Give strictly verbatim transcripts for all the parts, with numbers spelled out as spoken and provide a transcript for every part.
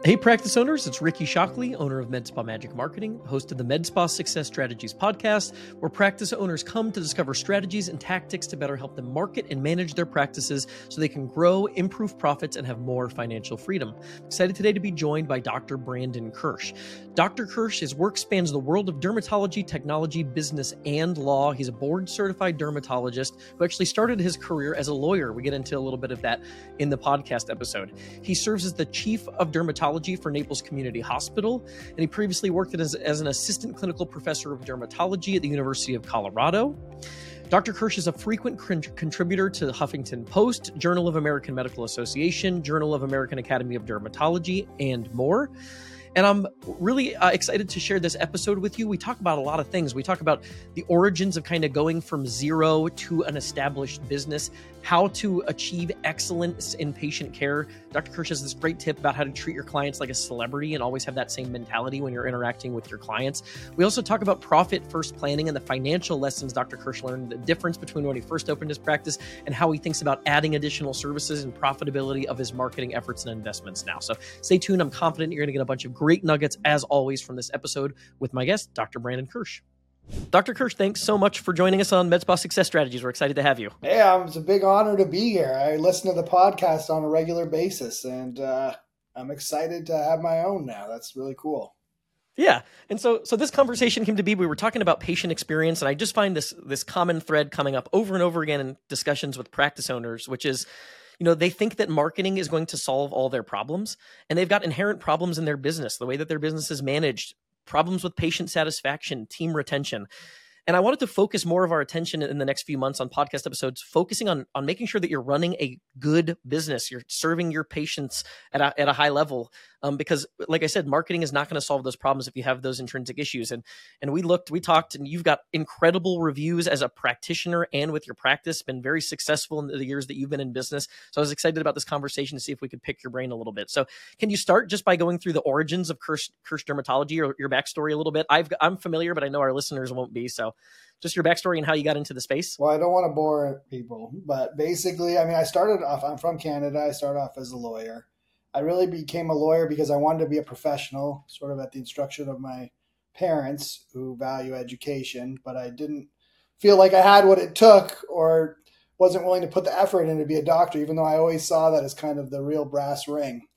Hey practice owners, it's Ricky Shockley, owner of MedSpa Magic Marketing, host of the MedSpa Success Strategies podcast, where practice owners come to discover strategies and tactics to better help them market and manage their practices so they can grow, improve profits, and have more financial freedom. I'm excited today to be joined by Doctor Brandon Kirsch. Doctor Kirsch, his work spans the world of dermatology, technology, business, and law. He's a board-certified dermatologist who actually started his career as a lawyer. We get into a little bit of that in the podcast episode. He serves as the chief of dermatology for Naples Community Hospital, and he previously worked as, as an assistant clinical professor of dermatology at the University of Colorado. Doctor Kirsch is a frequent con- contributor to the Huffington Post, Journal of American Medical Association, Journal of American Academy of Dermatology, and more. And I'm really uh, excited to share this episode with you. We talk about a lot of things. We talk about the origins of kind of going from zero to an established business, how to achieve excellence in patient care. Doctor Kirsch has this great tip about how to treat your clients like a celebrity and always have that same mentality when you're interacting with your clients. We also talk about profit first planning and the financial lessons Doctor Kirsch learned, the difference between when he first opened his practice and how he thinks about adding additional services and profitability of his marketing efforts and investments now. So stay tuned. I'm confident you're going to get a bunch of great nuggets, as always, from this episode with my guest, Doctor Brandon Kirsch. Doctor Kirsch, thanks so much for joining us on MedSpa Success Strategies. We're excited to have you. Hey, um, it's a big honor to be here. I listen to the podcast on a regular basis, and uh, I'm excited to have my own now. That's really cool. Yeah. And so so this conversation came to be, we were talking about patient experience, and I just find this this common thread coming up over and over again in discussions with practice owners, which is, you know, they think that marketing is going to solve all their problems, and they've got inherent problems in their business, the way that their business is managed, problems with patient satisfaction, team retention. And I wanted to focus more of our attention in the next few months on podcast episodes, focusing on, on making sure that you're running a good business. You're serving your patients at a, at a high level. Um, because like I said, marketing is not going to solve those problems if you have those intrinsic issues. And, and we looked, we talked, and you've got incredible reviews as a practitioner and with your practice, been very successful in the years that you've been in business. So I was excited about this conversation to see if we could pick your brain a little bit. So can you start just by going through the origins of Kirsch, Kirsch Dermatology, or your backstory a little bit? I've, I'm familiar, but I know our listeners won't be. So just your backstory and how you got into the space. Well, I don't want to bore people, but basically, I mean, I started off, I'm from Canada. I started off as a lawyer. I really became a lawyer because I wanted to be a professional, sort of at the instruction of my parents who value education, but I didn't feel like I had what it took or wasn't willing to put the effort in to be a doctor, even though I always saw that as kind of the real brass ring.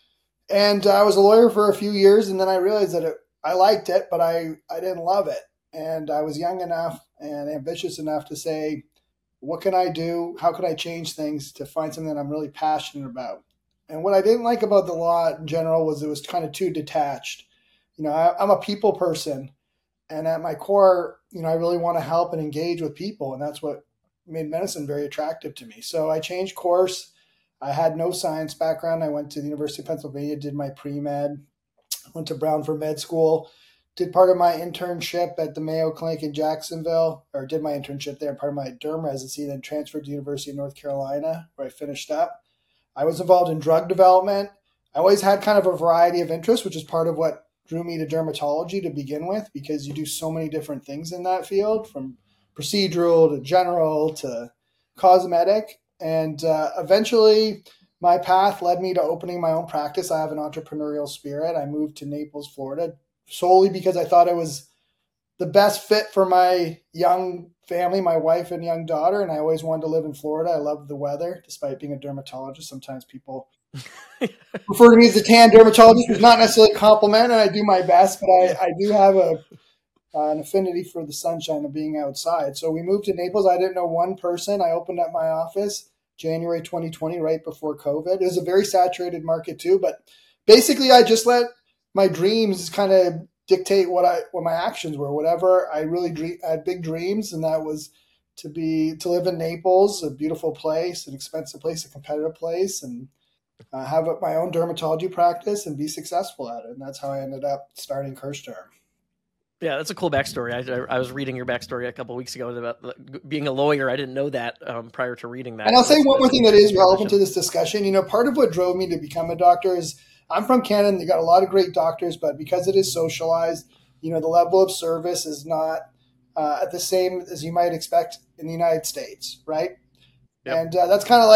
And I was a lawyer for a few years, and then I realized that it, I liked it, but I, I didn't love it. And I was young enough and ambitious enough to say, what can I do? How can I change things to find something that I'm really passionate about? And what I didn't like about the law in general was it was kind of too detached. You know, I, I'm a people person, and at my core, you know, I really want to help and engage with people, and that's what made medicine very attractive to me. So I changed course. I had no science background. I went to the University of Pennsylvania, did my pre-med, went to Brown for med school, did part of my internship at the Mayo Clinic in Jacksonville, or did my internship there, part of my derm residency, then transferred to the University of North Carolina, where I finished up. I was involved in drug development. I always had kind of a variety of interests, which is part of what drew me to dermatology to begin with, because you do so many different things in that field, from procedural to general to cosmetic. And uh, eventually my path led me to opening my own practice. I have an entrepreneurial spirit. I moved to Naples, Florida, solely because I thought it was the best fit for my young family, my wife and young daughter. And I always wanted to live in Florida. I loved the weather, despite being a dermatologist. Sometimes people refer to me as a tan dermatologist, which is not necessarily a compliment, and I do my best, but I, I do have a uh, an affinity for the sunshine of being outside. So we moved to Naples. I didn't know one person. I opened up my office January twenty twenty, right before COVID. It was a very saturated market too, but basically I just let my dreams kind of dictate what I what my actions were. Whatever I really dream, I had big dreams, and that was to be to live in Naples, a beautiful place, an expensive place, a competitive place, and uh, have my own dermatology practice and be successful at it. And that's how I ended up starting Kirsch Derm. Yeah, that's a cool backstory. I, I was reading your backstory a couple of weeks ago about being a lawyer. I didn't know that um, prior to reading that. And I'll say that's, one that's more thing that is relevant to this discussion. You know, part of what drove me to become a doctor is I'm from Canada, and they got a lot of great doctors, but because it is socialized, you know, the level of service is not uh, at the same as you might expect in the United States, right? Yep. And uh, that's kind of like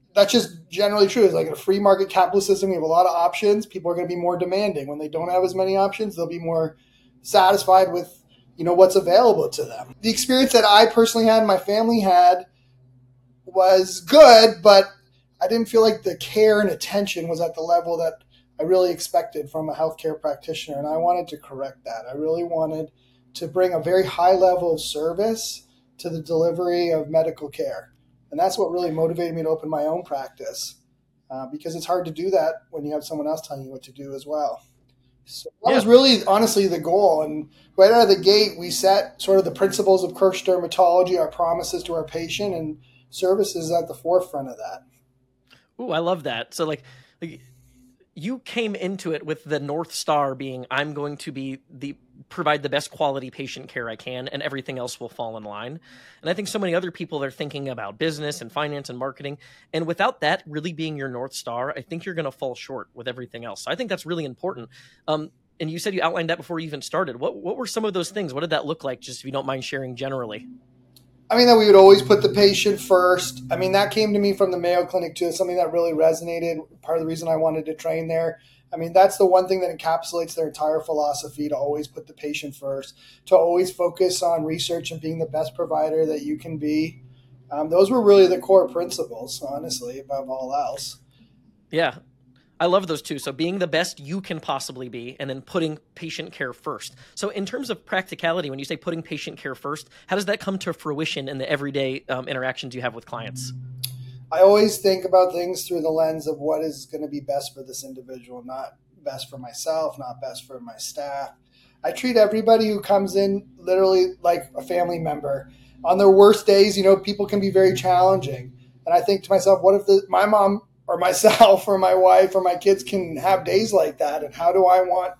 that's just generally true. It's like in a free market capitalist system, we have a lot of options. People are going to be more demanding. When they don't have as many options, they'll be more satisfied with, you know, what's available to them. The experience that I personally had and my family had was good, but I didn't feel like the care and attention was at the level that I really expected from a healthcare practitioner. And I wanted to correct that. I really wanted to bring a very high level of service to the delivery of medical care. And that's what really motivated me to open my own practice, uh, because it's hard to do that when you have someone else telling you what to do as well. So that yeah. was really, honestly, the goal. And right out of the gate, we set sort of the principles of Kirsch dermatology, our promises to our patient, and services at the forefront of that. Ooh, I love that. So like, like you came into it with the North Star being, I'm going to be the provide the best quality patient care I can, and everything else will fall in line. And I think so many other people are thinking about business and finance and marketing. And without that really being your North Star, I think you're going to fall short with everything else. So I think that's really important. Um, and you said you outlined that before you even started. What what were some of those things? What did that look like? Just if you don't mind sharing generally. I mean, that we would always put the patient first. I mean, that came to me from the Mayo Clinic too. It's something that really resonated. Part of the reason I wanted to train there. I mean, that's the one thing that encapsulates their entire philosophy, to always put the patient first, to always focus on research and being the best provider that you can be. Um, those were really the core principles, honestly, above all else. Yeah. I love those two. So being the best you can possibly be, and then putting patient care first. So in terms of practicality, when you say putting patient care first, how does that come to fruition in the everyday um, interactions you have with clients? I always think about things through the lens of what is going to be best for this individual, not best for myself, not best for my staff. I treat everybody who comes in literally like a family member. On their worst days, you know, people can be very challenging. And I think to myself, what if the, my mom or myself or my wife or my kids can have days like that? And how do I want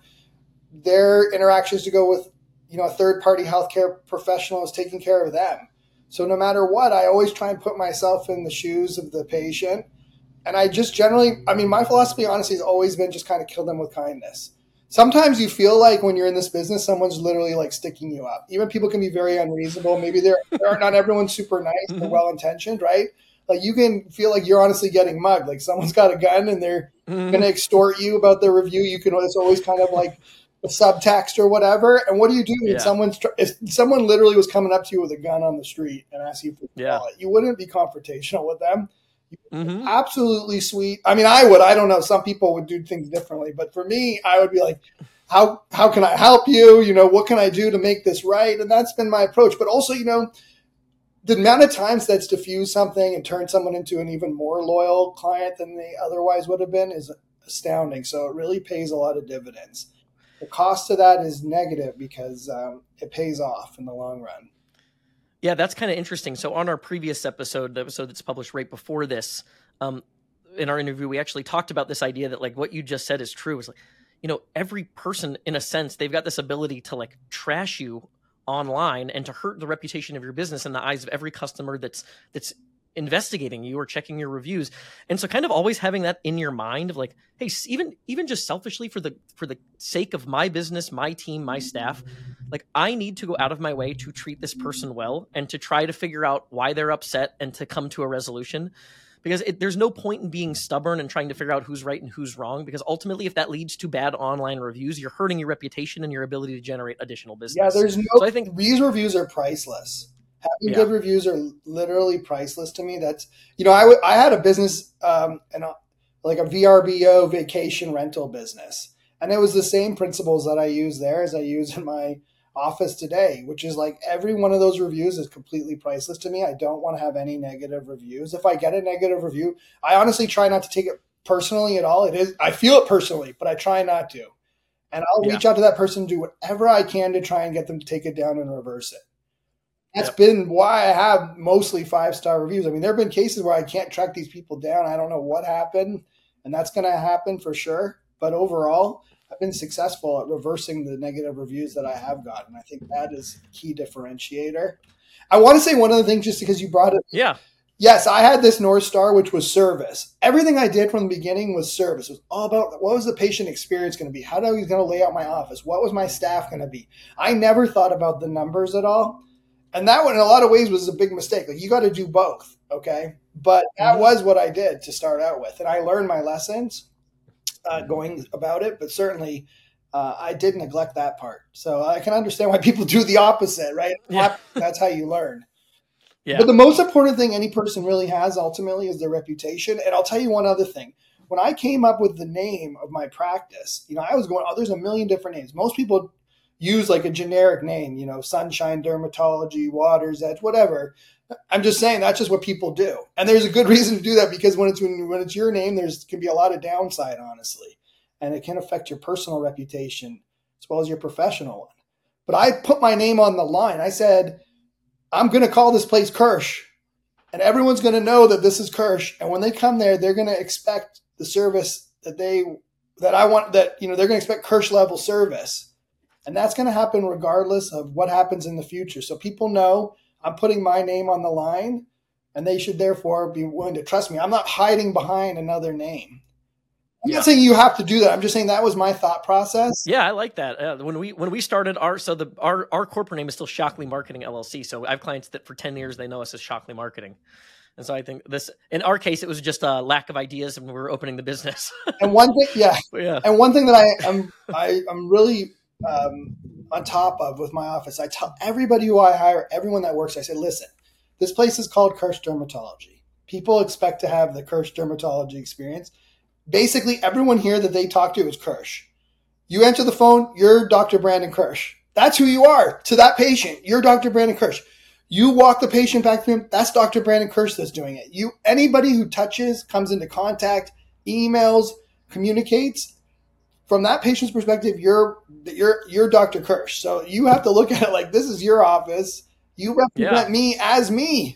their interactions to go with, you know, a third-party healthcare professional is taking care of them? So no matter what, I always try and put myself in the shoes of the patient. And I just generally, I mean, my philosophy, honestly, has always been just kind of kill them with kindness. Sometimes you feel like when you're in this business, someone's literally like sticking you up. Even people can be very unreasonable. Maybe they're, they're not everyone's super nice or well-intentioned, right? Like you can feel like you're honestly getting mugged. Like someone's got a gun and they're mm-hmm. going to extort you about their review. You can, it's always kind of like a subtext or whatever. And what do you do when yeah. someone's, if someone literally was coming up to you with a gun on the street and asking you for the wallet? You wouldn't be confrontational with them. Mm-hmm. Absolutely sweet. I mean, I would, I don't know. Some people would do things differently, but for me, I would be like, how, how can I help you? You know, what can I do to make this right? And that's been my approach. But also, you know, the amount of times that's diffused something and turned someone into an even more loyal client than they otherwise would have been is astounding. So it really pays a lot of dividends. The cost to that is negative because um, it pays off in the long run. Yeah, that's kind of interesting. So on our previous episode, the episode that's published right before this, um, in our interview, we actually talked about this idea that like what you just said is true. Is like, you know, every person in a sense, they've got this ability to like trash you online and to hurt the reputation of your business in the eyes of every customer that's that's investigating you or checking your reviews. And so kind of always having that in your mind of like, hey, even even just selfishly for the for the sake of my business, my team, my staff, like I need to go out of my way to treat this person well and to try to figure out why they're upset and to come to a resolution. Because it, there's no point in being stubborn and trying to figure out who's right and who's wrong. Because ultimately, if that leads to bad online reviews, you're hurting your reputation and your ability to generate additional business. Yeah, there's no. So I think these reviews are priceless. Having yeah. good reviews are literally priceless to me. That's, you know, I, w- I had a business, um, and a, like a V R B O vacation rental business. And it was the same principles that I use there as I use in my office today, which is like every one of those reviews is completely priceless to me. I don't want to have any negative reviews. If I get a negative review, I honestly try not to take it personally at all. It is, I feel it personally, but I try not to. And I'll yeah. reach out to that person, do whatever I can to try and get them to take it down and reverse it. That's yep. been why I have mostly five-star reviews. I mean, there have been cases where I can't track these people down. I don't know what happened, and that's going to happen for sure. But overall, I've been successful at reversing the negative reviews that I have gotten. I think that is a key differentiator. I want to say one other thing just because you brought it. Yeah. Yes, I had this North Star, which was service. Everything I did from the beginning was service. It was all about what was the patient experience going to be? How was I going to lay out my office? What was my staff going to be? I never thought about the numbers at all. And that one, in a lot of ways, was a big mistake. Like, you got to do both, okay? But that mm-hmm. was what I did to start out with. And I learned my lessons uh, going about it, but certainly uh, I did neglect that part. So I can understand why people do the opposite, right? Yeah. That's how you learn. Yeah. But the most important thing any person really has ultimately is their reputation. And I'll tell you one other thing. When I came up with the name of my practice, you know, I was going, oh, there's a million different names. Most people use like a generic name, you know, Sunshine Dermatology, Waters Edge, whatever. I'm just saying that's just what people do. And there's a good reason to do that, because when it's when, when it's your name, there's can be a lot of downside, honestly. And it can affect your personal reputation as well as your professional one. But I put my name on the line. I said, I'm going to call this place Kirsch, and everyone's going to know that this is Kirsch. And when they come there, they're going to expect the service that they that I want, that, you know, they're going to expect Kirsch level service. And that's going to happen regardless of what happens in the future. So people know I'm putting my name on the line, and they should therefore be willing to trust me. I'm not hiding behind another name. I'm yeah. not saying you have to do that. I'm just saying that was my thought process. Yeah, I like that. Uh, when we when we started our so the our our corporate name is still Shockley Marketing L L C. So I have clients that for ten years they know us as Shockley Marketing. And so I think this, in our case, it was just a lack of ideas and we were opening the business. And one thing, yeah, yeah. And one thing that I am I I'm really um, on top of with my office, I tell everybody who I hire, everyone that works, I say, listen, this place is called Kirsch Dermatology. People expect to have the Kirsch Dermatology experience. Basically, everyone here that they talk to is Kirsch. You answer the phone, you're Doctor Brandon Kirsch. That's who you are to that patient. You're Doctor Brandon Kirsch. You walk the patient back to him, that's Doctor Brandon Kirsch that's doing it. You, anybody who touches, comes into contact, emails, communicates, from that patient's perspective, you're you're you're Doctor Kirsch. So you have to look at it like this is your office. You represent yeah. me as me.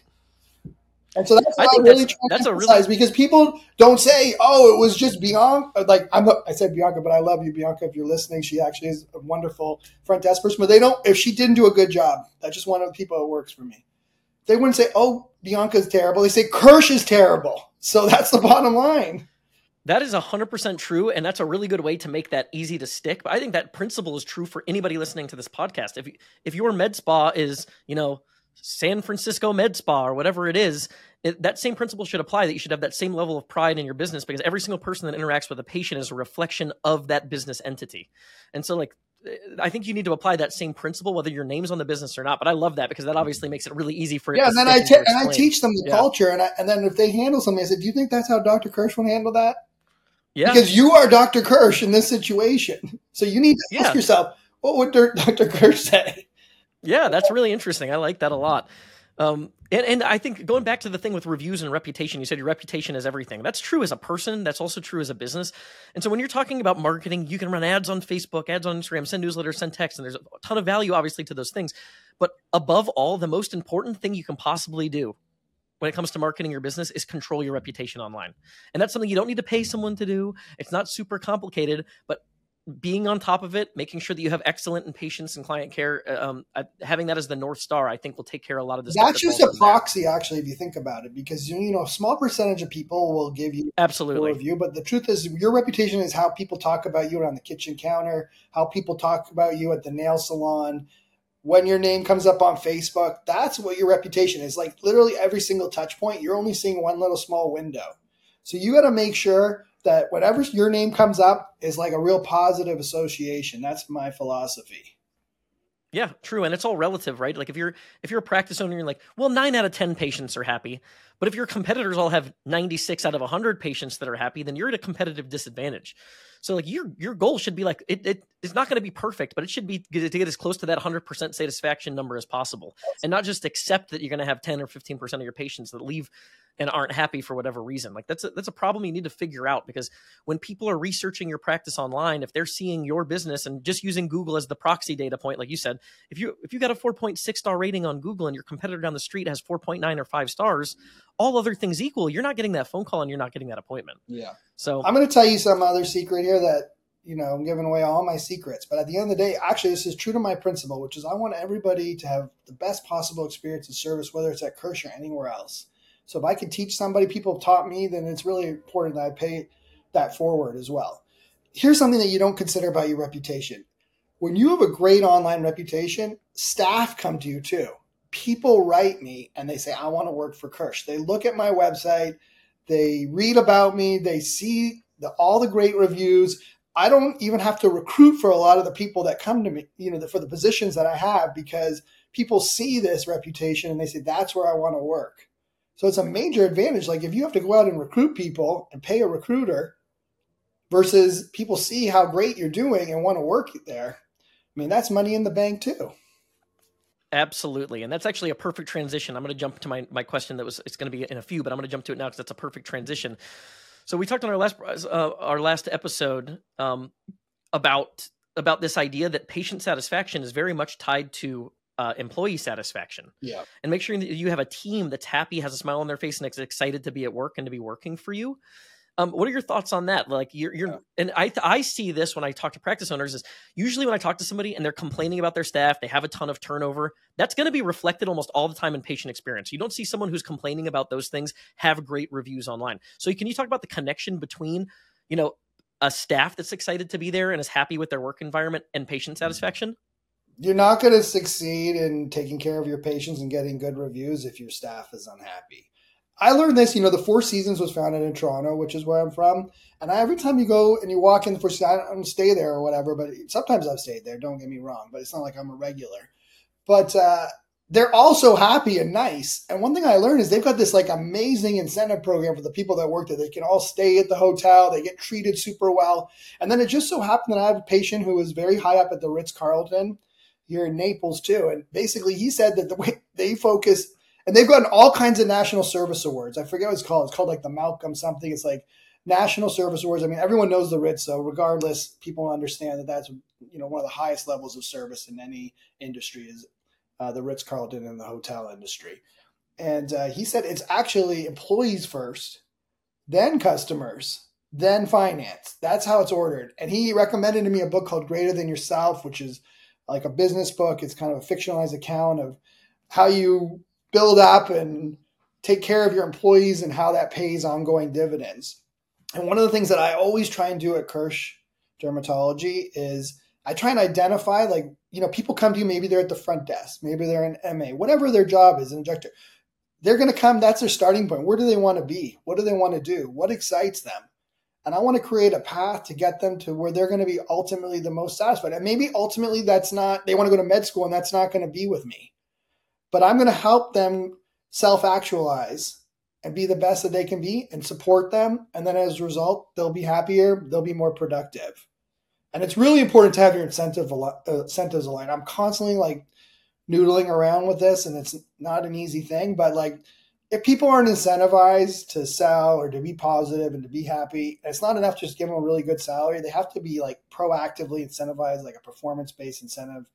And so that's what I, I really try to emphasize, really... because people don't say, "Oh, it was just Bianca." Like I'm, I said Bianca, but I love you, Bianca. If you're listening, she actually is a wonderful front desk person. But they don't. If she didn't do a good job, that's just one of the people that works for me. They wouldn't say, "Oh, Bianca's terrible." They say Kirsch is terrible. So that's the bottom line. That is one hundred percent true, and that's a really good way to make that easy to stick. But I think that principle is true for anybody listening to this podcast. If if your med spa is, you know, San Francisco Med Spa or whatever it is, it, that same principle should apply, that you should have that same level of pride in your business, because every single person that interacts with a patient is a reflection of that business entity. And so, like, I think you need to apply that same principle, whether your name's on the business or not. But I love that because that obviously makes it really easy for it. Yeah, to and then I te- and I teach them the yeah. culture, and I, and then if they handle something, I said, "Do you think that's how Doctor Kirsch would handle that?" Yeah, because you are Doctor Kirsch in this situation, so you need to yeah. ask yourself, what would Doctor Kirsch say? Yeah, that's really interesting. I like that a lot. Um, and, and I think going back to the thing with reviews and reputation, you said your reputation is everything. That's true as a person. That's also true as a business. And so when you're talking about marketing, you can run ads on Facebook, ads on Instagram, send newsletters, send text, and there's a ton of value, obviously, to those things. But above all, the most important thing you can possibly do when it comes to marketing your business is control your reputation online. And that's something you don't need to pay someone to do. It's not super complicated, but being on top of it, making sure that you have excellent and patience and client care, um, uh, having that as the North Star, I think will take care of a lot of this. That's just a proxy, there. Actually, if you think about it, because, you know, a small percentage of people will give you absolutely a review, but the truth is your reputation is how people talk about you around the kitchen counter, how people talk about you at the nail salon, when your name comes up on Facebook. That's what your reputation is. Like literally every single touch point, you're only seeing one little small window. So you got to make sure that whenever your name comes up is like a real positive association. That's my philosophy. Yeah, true. And it's all relative, right? Like if you're if you're a practice owner, you're like, well, nine out of ten patients are happy. But if your competitors all have ninety-six out of one hundred patients that are happy, then you're at a competitive disadvantage. So like your your goal should be like, it, it it's not going to be perfect, but it should be to get as close to that one hundred percent satisfaction number as possible. And not just accept that you're going to have ten or fifteen percent of your patients that leave and aren't happy for whatever reason. Like that's a, that's a problem you need to figure out, because when people are researching your practice online, if they're seeing your business and just using Google as the proxy data point, like you said, if you if you got a four point six star rating on Google and your competitor down the street has four point nine or five stars, all other things equal, you're not getting that phone call and you're not getting that appointment. Yeah. So I'm going to tell you some other secret here that, you know, I'm giving away all my secrets, but at the end of the day, actually, this is true to my principle, which is I want everybody to have the best possible experience and service, whether it's at Kirsch or anywhere else. So if I can teach somebody, people have taught me, then it's really important that I pay that forward as well. Here's something that you don't consider about your reputation. When you have a great online reputation, staff come to you too. people write me and they say, I want to work for Kirsch. They look at my website, they read about me, they see the, all the great reviews. I don't even have to recruit for a lot of the people that come to me, you know, for the positions that I have, because people see this reputation and they say, that's where I want to work. So it's a major advantage. Like if you have to go out and recruit people and pay a recruiter versus people see how great you're doing and want to work there, I mean, that's money in the bank too. Absolutely. And that's actually a perfect transition. I'm going to jump to my, my question that was, it's going to be in a few, but I'm going to jump to it now because that's a perfect transition. So we talked on our last, uh, our last episode um, about, about this idea that patient satisfaction is very much tied to uh, employee satisfaction. Yeah. And make sure that you have a team that's happy, has a smile on their face, and is excited to be at work and to be working for you. Um, what are your thoughts on that? Like you're, you're, yeah. and I, I see this when I talk to practice owners is usually when I talk to somebody and they're complaining about their staff, they have a ton of turnover. That's going to be reflected almost all the time in patient experience. You don't see someone who's complaining about those things have great reviews online. So can you talk about the connection between, you know, a staff that's excited to be there and is happy with their work environment and patient satisfaction? You're not going to succeed in taking care of your patients and getting good reviews if your staff is unhappy. I learned this, you know, the Four Seasons was founded in Toronto, which is where I'm from. And I, every time you go and you walk in the Four Seasons, I don't stay there or whatever, but sometimes I've stayed there. Don't get me wrong, but it's not like I'm a regular. But uh, they're all so happy and nice. And one thing I learned is they've got this like amazing incentive program for the people that work there. They can all stay at the hotel. They get treated super well. And then it just so happened that I have a patient who was very high up at the Ritz-Carlton here in Naples too. And basically he said that the way they focus – and they've gotten all kinds of national service awards. I forget what it's called. It's called like the Malcolm something. It's like national service awards. I mean, everyone knows the Ritz, so regardless, people understand that that's, you know, one of the highest levels of service in any industry is uh, the Ritz-Carlton in the hotel industry. And uh, he said it's actually employees first, then customers, then finance. That's how it's ordered. And he recommended to me a book called Greater Than Yourself, which is like a business book. It's kind of a fictionalized account of how you build up and take care of your employees and how that pays ongoing dividends. And one of the things that I always try and do at Kirsch Dermatology is I try and identify, like, you know, people come to you, maybe they're at the front desk, maybe they're an M A, whatever their job is, an injector. They're going to come, that's their starting point. Where do they want to be? What do they want to do? What excites them? And I want to create a path to get them to where they're going to be ultimately the most satisfied. And maybe ultimately that's not, they want to go to med school and that's not going to be with me. But I'm going to help them self-actualize and be the best that they can be and support them. And then as a result, they'll be happier. They'll be more productive. And it's really important to have your incentive al- uh, incentives aligned. I'm constantly like noodling around with this, and it's not an easy thing. But like if people aren't incentivized to sell or to be positive and to be happy, it's not enough to just give them a really good salary. They have to be like proactively incentivized, like a performance-based incentive.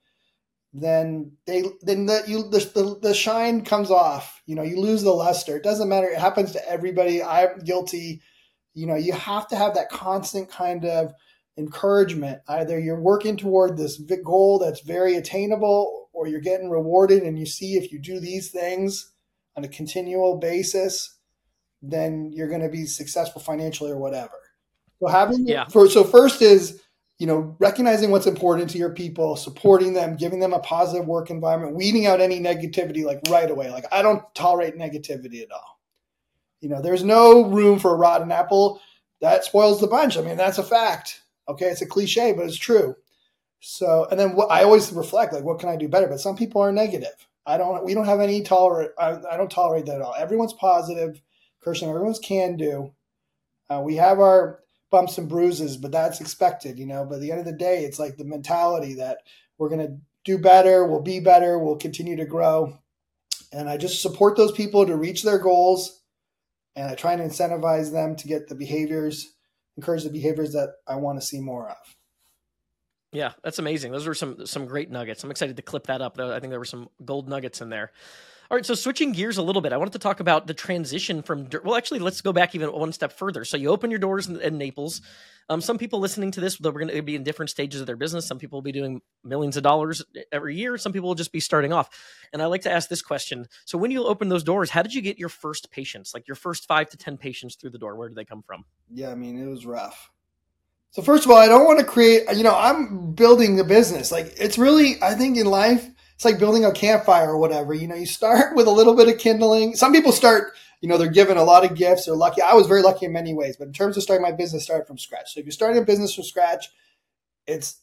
Then they then the you the, the the shine comes off. You know, you lose the luster. It doesn't matter. It happens to everybody. I'm guilty. You know, you have to have that constant kind of encouragement. Either you're working toward this goal that's very attainable, or you're getting rewarded, and you see if you do these things on a continual basis, then you're going to be successful financially or whatever. So having yeah. for so first is, you know, recognizing what's important to your people, supporting them, giving them a positive work environment, weeding out any negativity like right away. Like I don't tolerate negativity at all. You know, there's no room for a rotten apple. That spoils the bunch. I mean, that's a fact. Okay, it's a cliche, but it's true. So, and then what I always reflect, like, what can I do better? But some people are negative. I don't. We don't have any tolerate. I, I don't tolerate that at all. Everyone's positive. Kirsten, everyone's can do. Uh, we have our bumps and bruises, but that's expected, you know. But at the end of the day, it's like the mentality that we're going to do better, we'll be better, we'll continue to grow. And I just support those people to reach their goals. And I try and incentivize them to get the behaviors, encourage the behaviors that I want to see more of. Yeah, that's amazing. Those were some some great nuggets. I'm excited to clip that up. I think there were some gold nuggets in there. All right, so switching gears a little bit, I wanted to talk about the transition from, well, actually, let's go back even one step further. So you open your doors in, in Naples. Um, some people listening to this, they're going to be in different stages of their business. Some people will be doing millions of dollars every year. Some people will just be starting off. And I like to ask this question. So when you open those doors, how did you get your first patients, like your first five to ten patients through the door? Where did they come from? Yeah, I mean, it was rough. So first of all, I don't want to create, you know, I'm building the business. Like it's really, I think in life, it's like building a campfire or whatever. You know, you start with a little bit of kindling. Some people start, you know, they're given a lot of gifts. They're lucky. I was very lucky in many ways, but in terms of starting my business, I started from scratch. So if you're starting a business from scratch, it's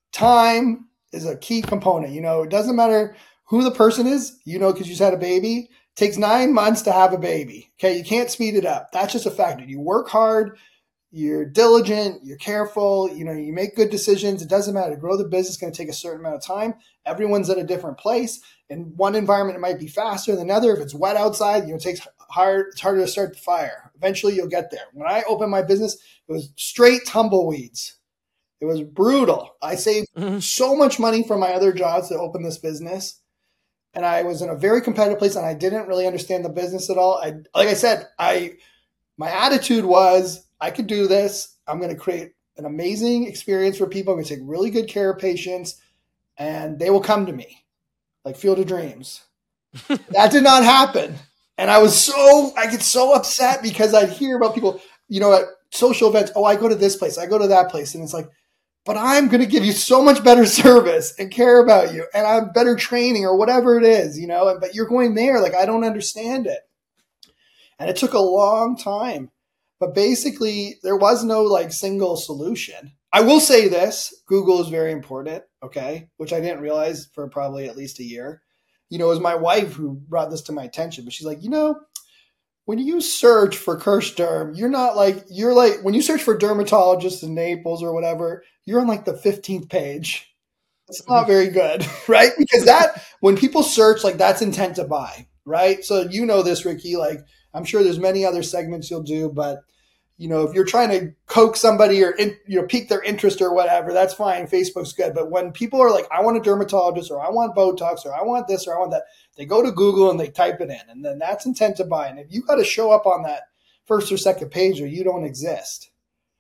time is a key component. You know, it doesn't matter who the person is, you know, because you just had a baby. It takes nine months to have a baby. Okay. You can't speed it up. That's just a factor. You work hard, you're diligent, you're careful, you know, you make good decisions. It doesn't matter. To grow the business is going to take a certain amount of time. Everyone's at a different place. In one environment, it might be faster than another. If it's wet outside, you know, it takes hard, it's harder to start the fire. Eventually you'll get there. When I opened my business, it was straight tumbleweeds. It was brutal. I saved mm-hmm. so much money from my other jobs to open this business. And I was in a very competitive place and I didn't really understand the business at all. I, like I said, I, my attitude was, I could do this. I'm going to create an amazing experience for people. I'm going to take really good care of patients and they will come to me like Field of Dreams. That did not happen. And I was so, I get so upset because I'd hear about people, you know, at social events. Oh, I go to this place. I go to that place. And it's like, but I'm going to give you so much better service and care about you. And I'm better training or whatever it is, you know, but you're going there. Like, I don't understand it. And it took a long time. But basically, there was no like single solution. I will say this, Google is very important, okay, which I didn't realize for probably at least a year. You know, it was my wife who brought this to my attention, but she's like, you know, when you search for Kirschderm, you're not like, you're like, when you search for dermatologists in Naples or whatever, you're on like the fifteenth page. It's not very good, right? Because that, when people search, like that's intent to buy, right? So you know this, Ricky, like I'm sure there's many other segments you'll do, but you know, if you're trying to coax somebody or, in, you know, pique their interest or whatever, that's fine. Facebook's good. But when people are like, I want a dermatologist or I want Botox or I want this or I want that, they go to Google and they type it in and then that's intent to buy. And if you got to show up on that first or second page or you don't exist.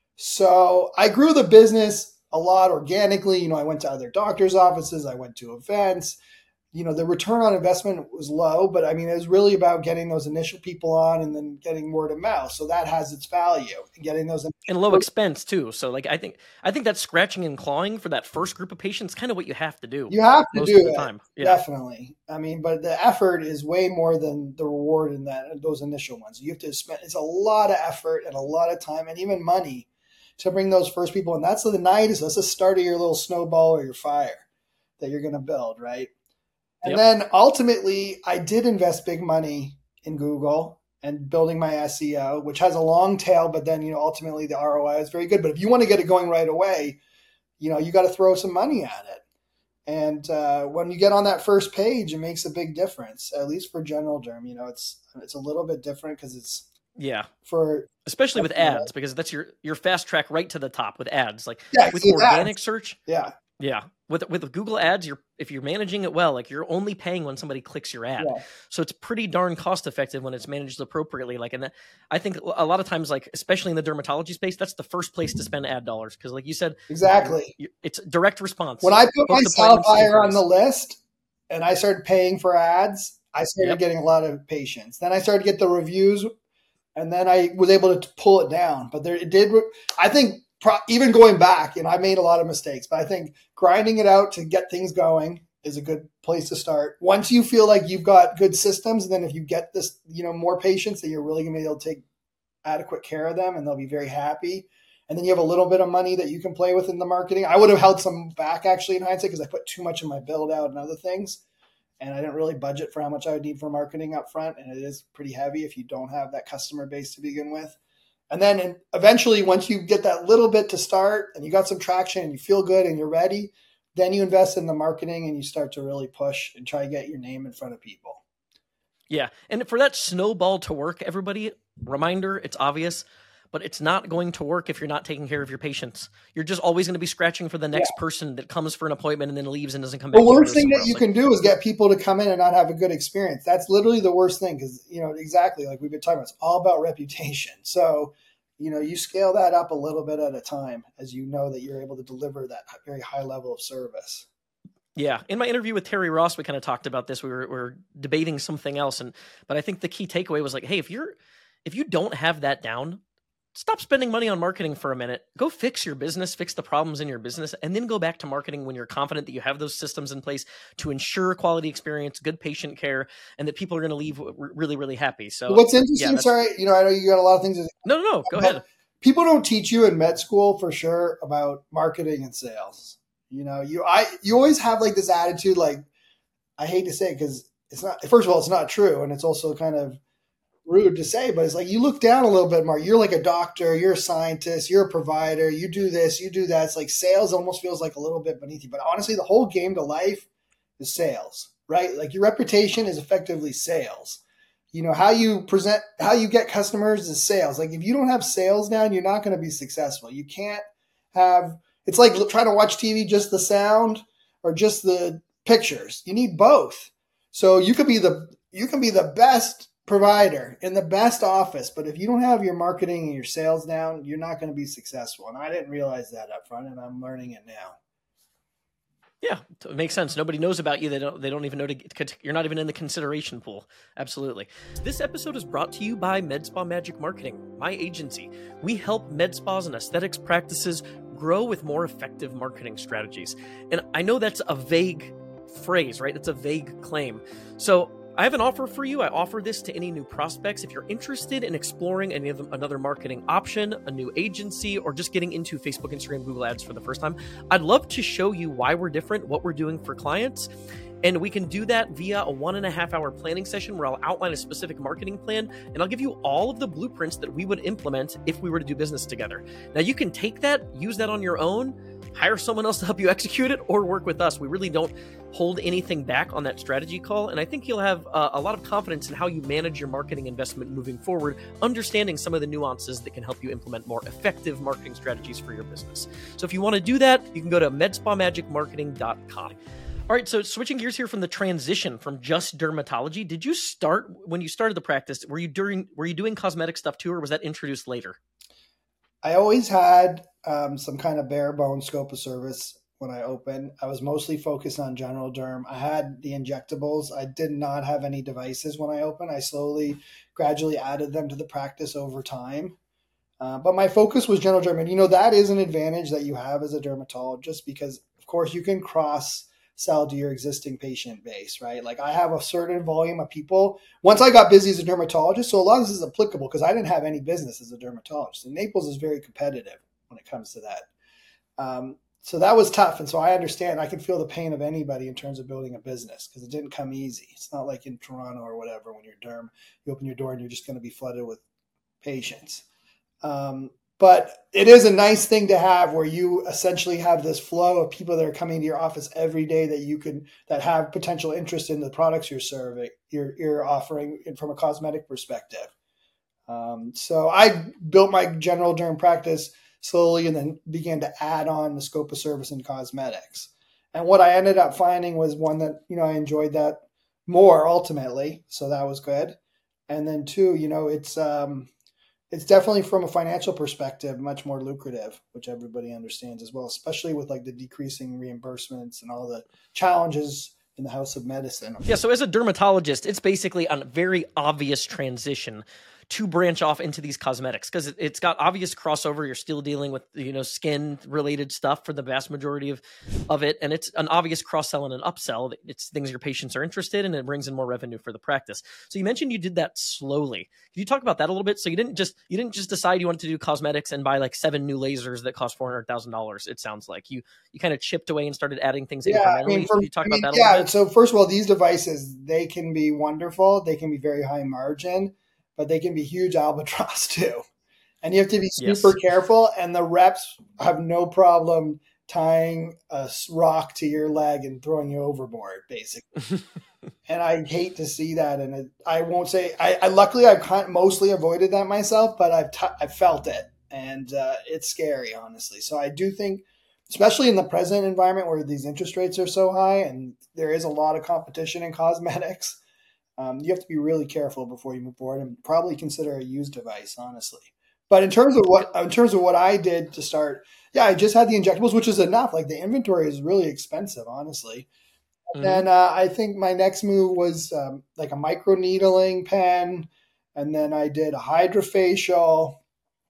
So I grew the business a lot organically. You know, I went to other doctors' offices. I went to events. You know, the return on investment was low, but I mean, it was really about getting those initial people on and then getting word of mouth. So that has its value and getting those. And low expense too. So like, I think, I think that scratching and clawing for that first group of patients, kind of what you have to do. You have to most do of the it. Time. Yeah. Definitely. I mean, but the effort is way more than the reward in that, those initial ones. You have to spend, it's a lot of effort and a lot of time and even money to bring those first people. And that's the night is that's the start of your little snowball or your fire that you're going to build. Right. And yep. Then ultimately, I did invest big money in Google and building my S E O, which has a long tail, but then, you know, ultimately the R O I is very good. But if you want to get it going right away, you know, you got to throw some money at it. And uh, when you get on that first page, it makes a big difference, at least for General Derm. You know, it's it's a little bit different because it's yeah for especially with ads, because that's your your fast track right to the top with ads. Like yeah, with organic ads. Search. Yeah. Yeah. With with Google ads, you're if you're managing it well, like you're only paying when somebody clicks your ad. Yeah. So it's pretty darn cost effective when it's managed appropriately. Like, and I think a lot of times, like, especially in the dermatology space, that's the first place to spend ad dollars. Cause like you said, exactly, you, it's direct response. When I put myself higher on the list and I started paying for ads, I started yep. getting a lot of patients. Then I started to get the reviews and then I was able to pull it down, but there, it did, I think, Pro, even going back, and I made a lot of mistakes, but I think grinding it out to get things going is a good place to start. Once you feel like you've got good systems, and then if you get this, you know, more patients, that you're really going to be able to take adequate care of them, and they'll be very happy. And then you have a little bit of money that you can play with in the marketing. I would have held some back actually in hindsight because I put too much in my build out and other things, and I didn't really budget for how much I would need for marketing up front, and it is pretty heavy if you don't have that customer base to begin with. And then eventually, once you get that little bit to start and you got some traction and you feel good and you're ready, then you invest in the marketing and you start to really push and try to get your name in front of people. Yeah. And for that snowball to work, everybody, reminder, it's obvious, but it's not going to work if you're not taking care of your patients. You're just always going to be scratching for the next yeah. person that comes for an appointment and then leaves and doesn't come back. The worst thing that you can do is get people to come in and not have a good experience. That's literally the worst thing because, you know, exactly like we've been talking about, it's all about reputation. So, you know, you scale that up a little bit at a time as you know that you're able to deliver that very high level of service. Yeah. In my interview with Terry Ross, we kind of talked about this. We were, we were debating something else. And, but I think the key takeaway was like, hey, if you're, if you don't have that down, stop spending money on marketing for a minute. Go fix your business, fix the problems in your business, and then go back to marketing when you're confident that you have those systems in place to ensure quality experience, good patient care, and that people are going to leave really, really happy. So what's interesting, yeah, sorry, you know, I know you got a lot of things. To, no, no, no, go ahead. People don't teach you in med school for sure about marketing and sales. You know, you I you always have like this attitude, like, I hate to say it because it's not, first of all, it's not true. And it's also kind of rude to say, but it's like you look down a little bit more. You're like a doctor, you're a scientist, you're a provider, you do this, you do that. It's like sales almost feels like a little bit beneath you. But honestly, the whole game to life is sales, right? Like your reputation is effectively sales. You know, how you present, how you get customers is sales. Like if you don't have sales down, you're not going to be successful. You can't have, it's like trying to watch T V, just the sound or just the pictures. You need both. So you could be the, you can be the best provider in the best office, but if you don't have your marketing and your sales down, you're not going to be successful. And I didn't realize that up front, and I'm learning it now. Yeah, it makes sense. Nobody knows about you. They don't. They don't even know to. You're not even in the consideration pool. Absolutely. This episode is brought to you by MedSpa Magic Marketing, my agency. We help med spas and aesthetics practices grow with more effective marketing strategies. And I know that's a vague phrase, right? It's a vague claim. So I have an offer for you. I offer this to any new prospects. If you're interested in exploring any of them, another marketing option, a new agency, or just getting into Facebook, Instagram, Google Ads for the first time, I'd love to show you why we're different, what we're doing for clients. And we can do that via a one and a half hour planning session where I'll outline a specific marketing plan and I'll give you all of the blueprints that we would implement if we were to do business together. Now you can take that, use that on your own, hire someone else to help you execute it, or work with us. We really don't hold anything back on that strategy call. And I think you'll have uh, a lot of confidence in how you manage your marketing investment moving forward, understanding some of the nuances that can help you implement more effective marketing strategies for your business. So if you want to do that, you can go to med spa magic marketing dot com. All right, so switching gears here from the transition from just dermatology, did you start, when you started the practice, were you during, were you doing cosmetic stuff too, or was that introduced later? I always had um, some kind of bare bone scope of service when I opened. I was mostly focused on general derm. I had the injectables. I did not have any devices when I opened. I slowly, gradually added them to the practice over time. Uh, but my focus was general derm. And, you know, that is an advantage that you have as a dermatologist because, of course, you can cross sell to your existing patient base, right? Like I have a certain volume of people. Once I got busy as a dermatologist, so a lot of this is applicable because I didn't have any business as a dermatologist. And Naples is very competitive when it comes to that. Um, so that was tough. And so I understand, I can feel the pain of anybody in terms of building a business because it didn't come easy. It's not like in Toronto or whatever, when you're derm, you open your door and you're just going to be flooded with patients. Um, But it is a nice thing to have where you essentially have this flow of people that are coming to your office every day that you can, that have potential interest in the products you're serving, you're, you're offering from a cosmetic perspective. Um, so I built my general derm practice slowly and then began to add on the scope of service in cosmetics. And what I ended up finding was one that, you know, I enjoyed that more ultimately. So that was good. And then two, you know, it's, um, it's definitely from a financial perspective, much more lucrative, which everybody understands as well, especially with like the decreasing reimbursements and all the challenges in the House of Medicine. Yeah. So as a dermatologist, it's basically a very obvious transition to branch off into these cosmetics because it's got obvious crossover. You're still dealing with, you know, skin related stuff for the vast majority of, of it. And it's an obvious cross sell and an upsell. It's things your patients are interested in and it brings in more revenue for the practice. So you mentioned you did that slowly. Can you talk about that a little bit? So you didn't just, you didn't just decide you wanted to do cosmetics and buy like seven new lasers that cost four hundred thousand dollars. It sounds like you, you kind of chipped away and started adding things yeah, incrementally. I mean, for, Can you talk I mean, about that a yeah, little bit? So first of all, these devices, they can be wonderful. They can be very high margin, but they can be huge albatross too. And you have to be super Yes. careful. And the reps have no problem tying a rock to your leg and throwing you overboard, basically. And I hate to see that. And it, I won't say, I, I luckily I've kind of mostly avoided that myself, but I've, t- I've felt it. And uh, it's scary, honestly. So I do think, especially in the present environment where these interest rates are so high and there is a lot of competition in cosmetics, Um, you have to be really careful before you move forward and probably consider a used device, honestly. But in terms of what in terms of what I did to start, yeah, I just had the injectables, which is enough. Like the inventory is really expensive, honestly. Mm-hmm. Then uh, I think my next move was um, like a micro needling pen, and then I did a hydrofacial,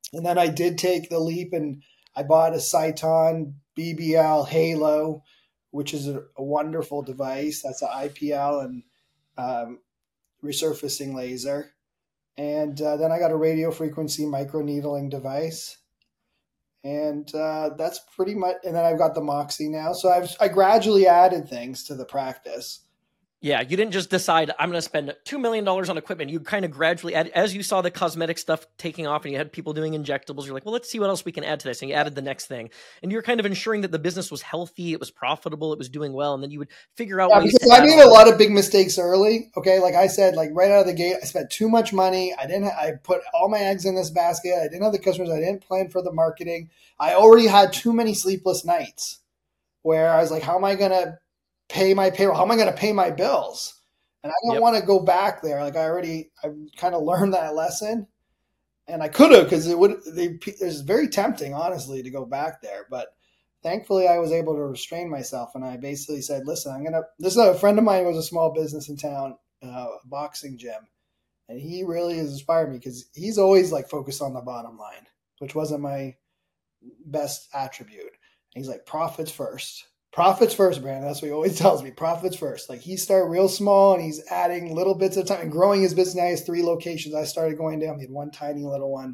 And then I did take the leap and I bought a Cyton B B L Halo, which is a, a wonderful device. That's an I P L and um, resurfacing laser. And uh, then I got a radio frequency microneedling device. And uh, that's pretty much, and then I've got the Moxie now. So I've I gradually added things to the practice. Yeah, you didn't just decide, I'm going to spend two million dollars on equipment. You kind of gradually add, as you saw the cosmetic stuff taking off and you had people doing injectables, you're like, well, let's see what else we can add to this. And you added the next thing. And you're kind of ensuring that the business was healthy, it was profitable, it was doing well. And then you would figure out yeah, ways because to I made a lot of big mistakes early. Okay, like I said, like right out of the gate, I spent too much money. I didn't. I put all my eggs in this basket. I didn't have the customers. I didn't plan for the marketing. I already had too many sleepless nights where I was like, how am I going to pay my payroll? How am I going to pay my bills? And I don't yep. want to go back there. Like I already, I kind of learned that lesson, and I could have because it would. They, it was very tempting, honestly, to go back there. But thankfully, I was able to restrain myself, and I basically said, "Listen, I'm gonna." This is a friend of mine who has a small business in town, uh, a boxing gym, and he really has inspired me because he's always like focused on the bottom line, which wasn't my best attribute. And he's like, "Profits first." Profits first, Brandon. That's what he always tells me. Profits first. Like he started real small and he's adding little bits at a time and growing his business. Now he has three locations. I started going down. He had one tiny little one.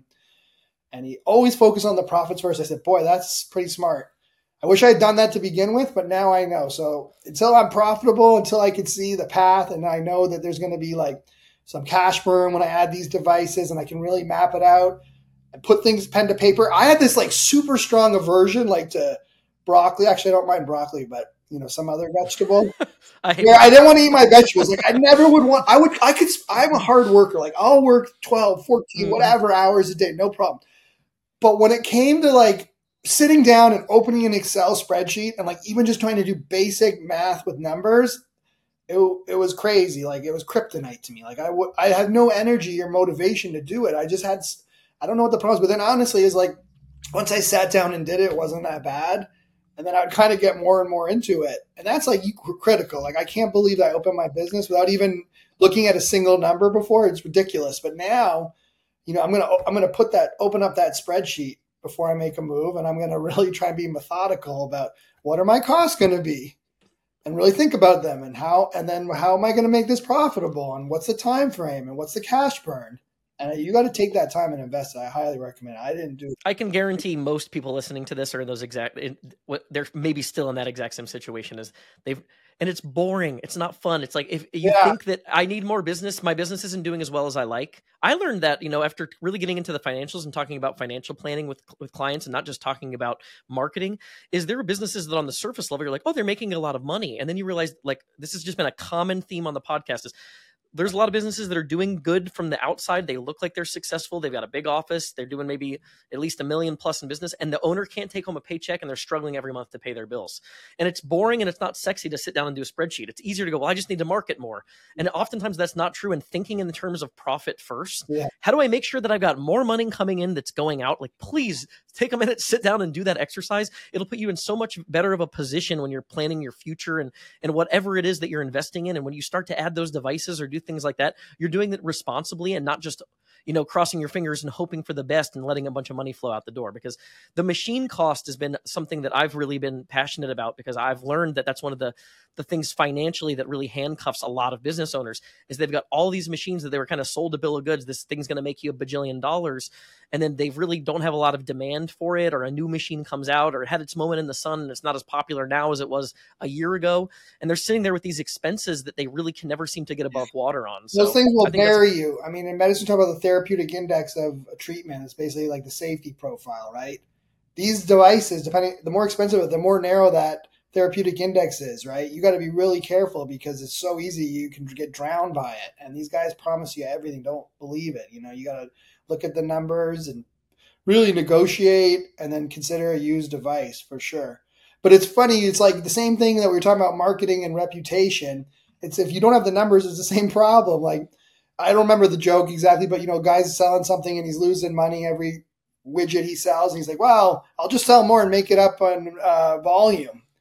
And he always focused on the profits first. I said, boy, that's pretty smart. I wish I had done that to begin with, but now I know. So until I'm profitable, until I could see the path and I know that there's going to be like some cash burn when I add these devices and I can really map it out and put things pen to paper. I had this like super strong aversion like to broccoli. Actually, I don't mind broccoli, but you know, some other vegetable. I yeah, I didn't want to eat my vegetables. Like I never would want, I would, I could, I'm a hard worker. Like I'll work twelve, fourteen, mm-hmm. whatever hours a day, no problem. But when it came to like sitting down and opening an Excel spreadsheet and like even just trying to do basic math with numbers, it, it was crazy. Like it was kryptonite to me. Like I would, I had no energy or motivation to do it. I just had, I don't know what the problem was, but then honestly is like, once I sat down and did it, it wasn't that bad. And then I would kind of get more and more into it. And that's like critical. Like I can't believe that I opened my business without even looking at a single number before. It's ridiculous. But now, you know, I'm going to, I'm going to put that, open up that spreadsheet before I make a move. And I'm going to really try and be methodical about what are my costs going to be and really think about them and how, and then how am I going to make this profitable and what's the time frame and what's the cash burn? And you got to take that time and invest it. I highly recommend it. I didn't do it. I can guarantee most people listening to this are in those exact, in, what they're maybe still in that exact same situation as they've, and it's boring. It's not fun. It's like, if you yeah. think that I need more business, my business isn't doing as well as I like. I learned that, you know, after really getting into the financials and talking about financial planning with, with clients and not just talking about marketing, is there are businesses that on the surface level, you're like, oh, they're making a lot of money. And then you realize like, this has just been a common theme on the podcast is, there's a lot of businesses that are doing good from the outside. They look like they're successful. They've got a big office. They're doing maybe at least a million plus in business. And the owner can't take home a paycheck and they're struggling every month to pay their bills. And it's boring and it's not sexy to sit down and do a spreadsheet. It's easier to go, well, I just need to market more. And oftentimes that's not true. And thinking in the terms of profit first, yeah. how do I make sure that I've got more money coming in that's going out? Like, please take a minute, sit down and do that exercise. It'll put you in so much better of a position when you're planning your future and, and whatever it is that you're investing in. And when you start to add those devices or do things like that, you're doing it responsibly and not just, you know, crossing your fingers and hoping for the best and letting a bunch of money flow out the door. Because the machine cost has been something that I've really been passionate about because I've learned that that's one of the, the things financially that really handcuffs a lot of business owners is they've got all these machines that they were kind of sold a bill of goods. This thing's going to make you a bajillion dollars. And then they really don't have a lot of demand for it, or a new machine comes out or it had its moment in the sun and it's not as popular now as it was a year ago. And they're sitting there with these expenses that they really can never seem to get above water on. So those things will bury you. I mean, in medicine, talk about the therapeutic index of a treatment. It's basically like the safety profile, right? These devices, depending, the more expensive, the more narrow that therapeutic index is, right? You got to be really careful because it's so easy. You can get drowned by it. And these guys promise you everything. Don't believe it. You know, you got to look at the numbers and really negotiate and then consider a used device for sure. But it's funny. It's like the same thing that we were talking about marketing and reputation. It's if you don't have the numbers, it's the same problem. Like, I don't remember the joke exactly, but you know, guy's selling something and he's losing money every widget he sells. And he's like, well, I'll just sell more and make it up on uh, volume.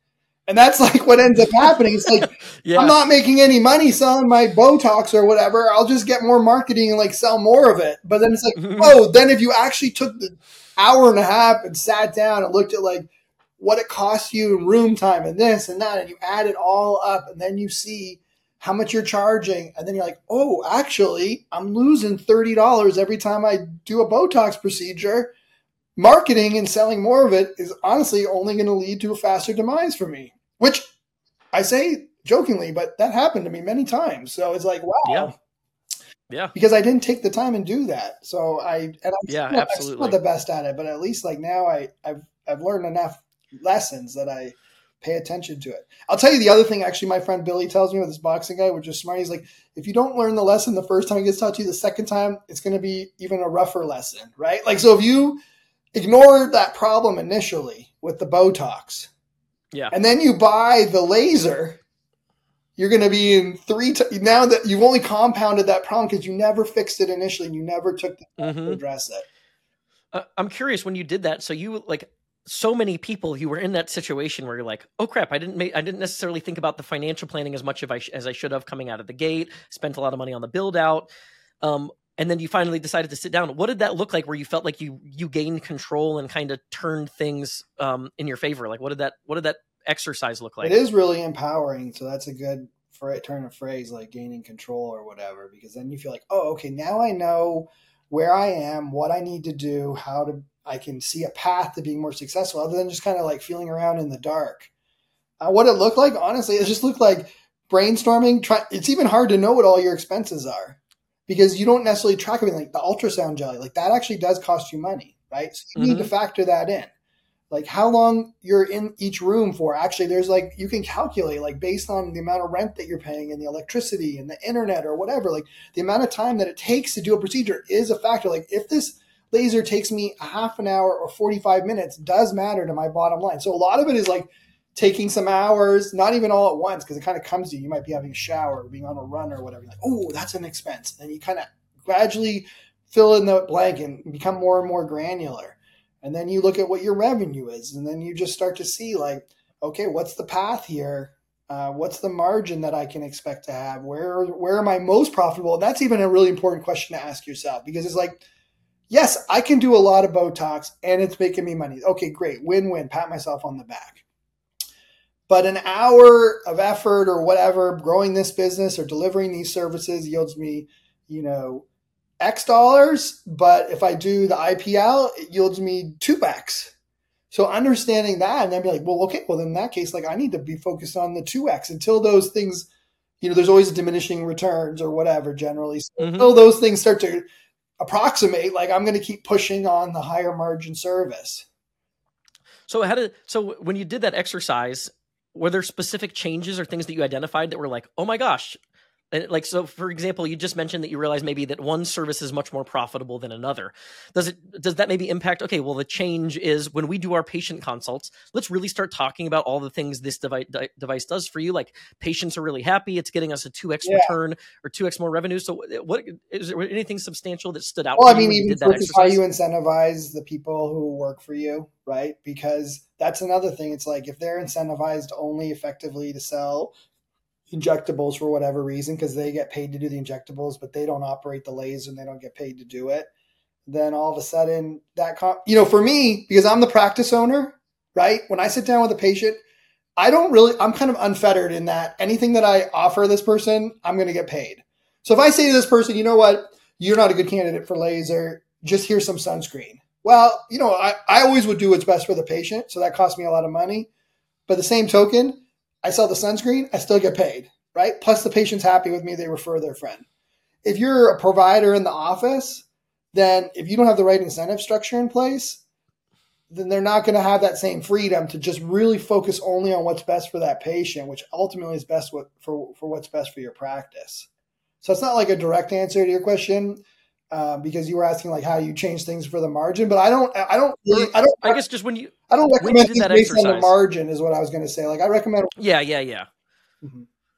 And that's like what ends up happening. It's like, yeah. I'm not making any money selling my Botox or whatever. I'll just get more marketing and like sell more of it. But then it's like, mm-hmm. oh, then if you actually took the hour and a half and sat down and looked at like what it costs you in room time and this and that, and you add it all up, and then you see how much you're charging. And then you're like, oh, actually, I'm losing thirty dollars every time I do a Botox procedure. Marketing and selling more of it is honestly only going to lead to a faster demise for me, which I say jokingly, but that happened to me many times. So it's like, wow. Yeah. Yeah. Because I didn't take the time and do that. So I, and I'm, yeah, still, absolutely. I'm still not the best at it, but at least like now I, I've, I've learned enough lessons that I pay attention to it. I'll tell you the other thing, actually, my friend Billy tells me with this boxing guy, which is smart. He's like, if you don't learn the lesson the first time it gets taught to you, the second time, it's going to be even a rougher lesson, right? Like, so if you ignore that problem initially with the Botox, yeah, and then you buy the laser, you're going to be in three t- now that you've only compounded that problem because you never fixed it initially and you never took the time mm-hmm. to address it. Uh, I'm curious when you did that. So you like so many people, you were in that situation where you're like, oh crap, I didn't make, I didn't necessarily think about the financial planning as much as I, sh- as I should have coming out of the gate, spent a lot of money on the build out. Um, and then you finally decided to sit down. What did that look like where you felt like you, you gained control and kind of turned things um, in your favor? Like, what did that, what did that exercise look like? It is really empowering. So that's a good for turn of phrase, like gaining control or whatever, because then you feel like, oh, okay, now I know where I am, what I need to do, how to, I can see a path to being more successful other than just kind of like feeling around in the dark. Uh, what it looked like, honestly, it just looked like brainstorming. Try, it's even hard to know what all your expenses are because you don't necessarily track everything. Like the ultrasound jelly, like that actually does cost you money, right? So you mm-hmm. need to factor that in. Like how long you're in each room for. Actually, there's like, you can calculate like based on the amount of rent that you're paying and the electricity and the internet or whatever, like the amount of time that it takes to do a procedure is a factor. Like if this laser takes me a half an hour or forty-five minutes does matter to my bottom line. So a lot of it is like taking some hours, not even all at once, because it kind of comes to you. You might be having a shower or being on a run or whatever. You're like, oh, that's an expense. And you kind of gradually fill in the blank and become more and more granular. And then you look at what your revenue is, and then you just start to see like, okay, what's the path here? Uh, what's the margin that I can expect to have? Where, where am I most profitable? And that's even a really important question to ask yourself, because it's like, yes, I can do a lot of Botox and it's making me money. Okay, great. Win-win. Pat myself on the back. But an hour of effort or whatever, growing this business or delivering these services yields me, you know, X dollars, but if I do the I P L, it yields me two X. So understanding that and then be like, well, okay, well, in that case, like I need to be focused on the two X until those things, you know, there's always diminishing returns or whatever generally. So mm-hmm. until those things start to approximate, like I'm going to keep pushing on the higher margin service. So how did, so when you did that exercise, were there specific changes or things that you identified that were like, oh my gosh, like, so for example, you just mentioned that you realize maybe that one service is much more profitable than another. Does it, does that maybe impact, okay, well, the change is when we do our patient consults, let's really start talking about all the things this device, device does for you. Like patients are really happy. It's getting us a two X yeah. return or two X more revenue. So what, is there anything substantial that stood out? Well, I mean, even for how you incentivize the people who work for you, right? Because that's another thing. It's like if they're incentivized only effectively to sell injectables for whatever reason, because they get paid to do the injectables, but they don't operate the laser and they don't get paid to do it, then all of a sudden that, com- you know, for me, because I'm the practice owner, right? When I sit down with a patient, I don't really, I'm kind of unfettered in that anything that I offer this person, I'm going to get paid. So if I say to this person, you know what, you're not a good candidate for laser, just here's some sunscreen. Well, you know, I, I always would do what's best for the patient. So that costs me a lot of money. But the same token, I sell the sunscreen, I still get paid, right? Plus the patient's happy with me, they refer their friend. If you're a provider in the office, then if you don't have the right incentive structure in place, then they're not going to have that same freedom to just really focus only on what's best for that patient, which ultimately is best what, for, for what's best for your practice. So it's not like a direct answer to your question, uh, because you were asking like how you change things for the margin, but I don't, I don't really, I don't, I guess just when you, I don't recommend things based exercise. on the margin is what I was going to say. Like I recommend. Yeah, yeah, yeah. Mm-hmm.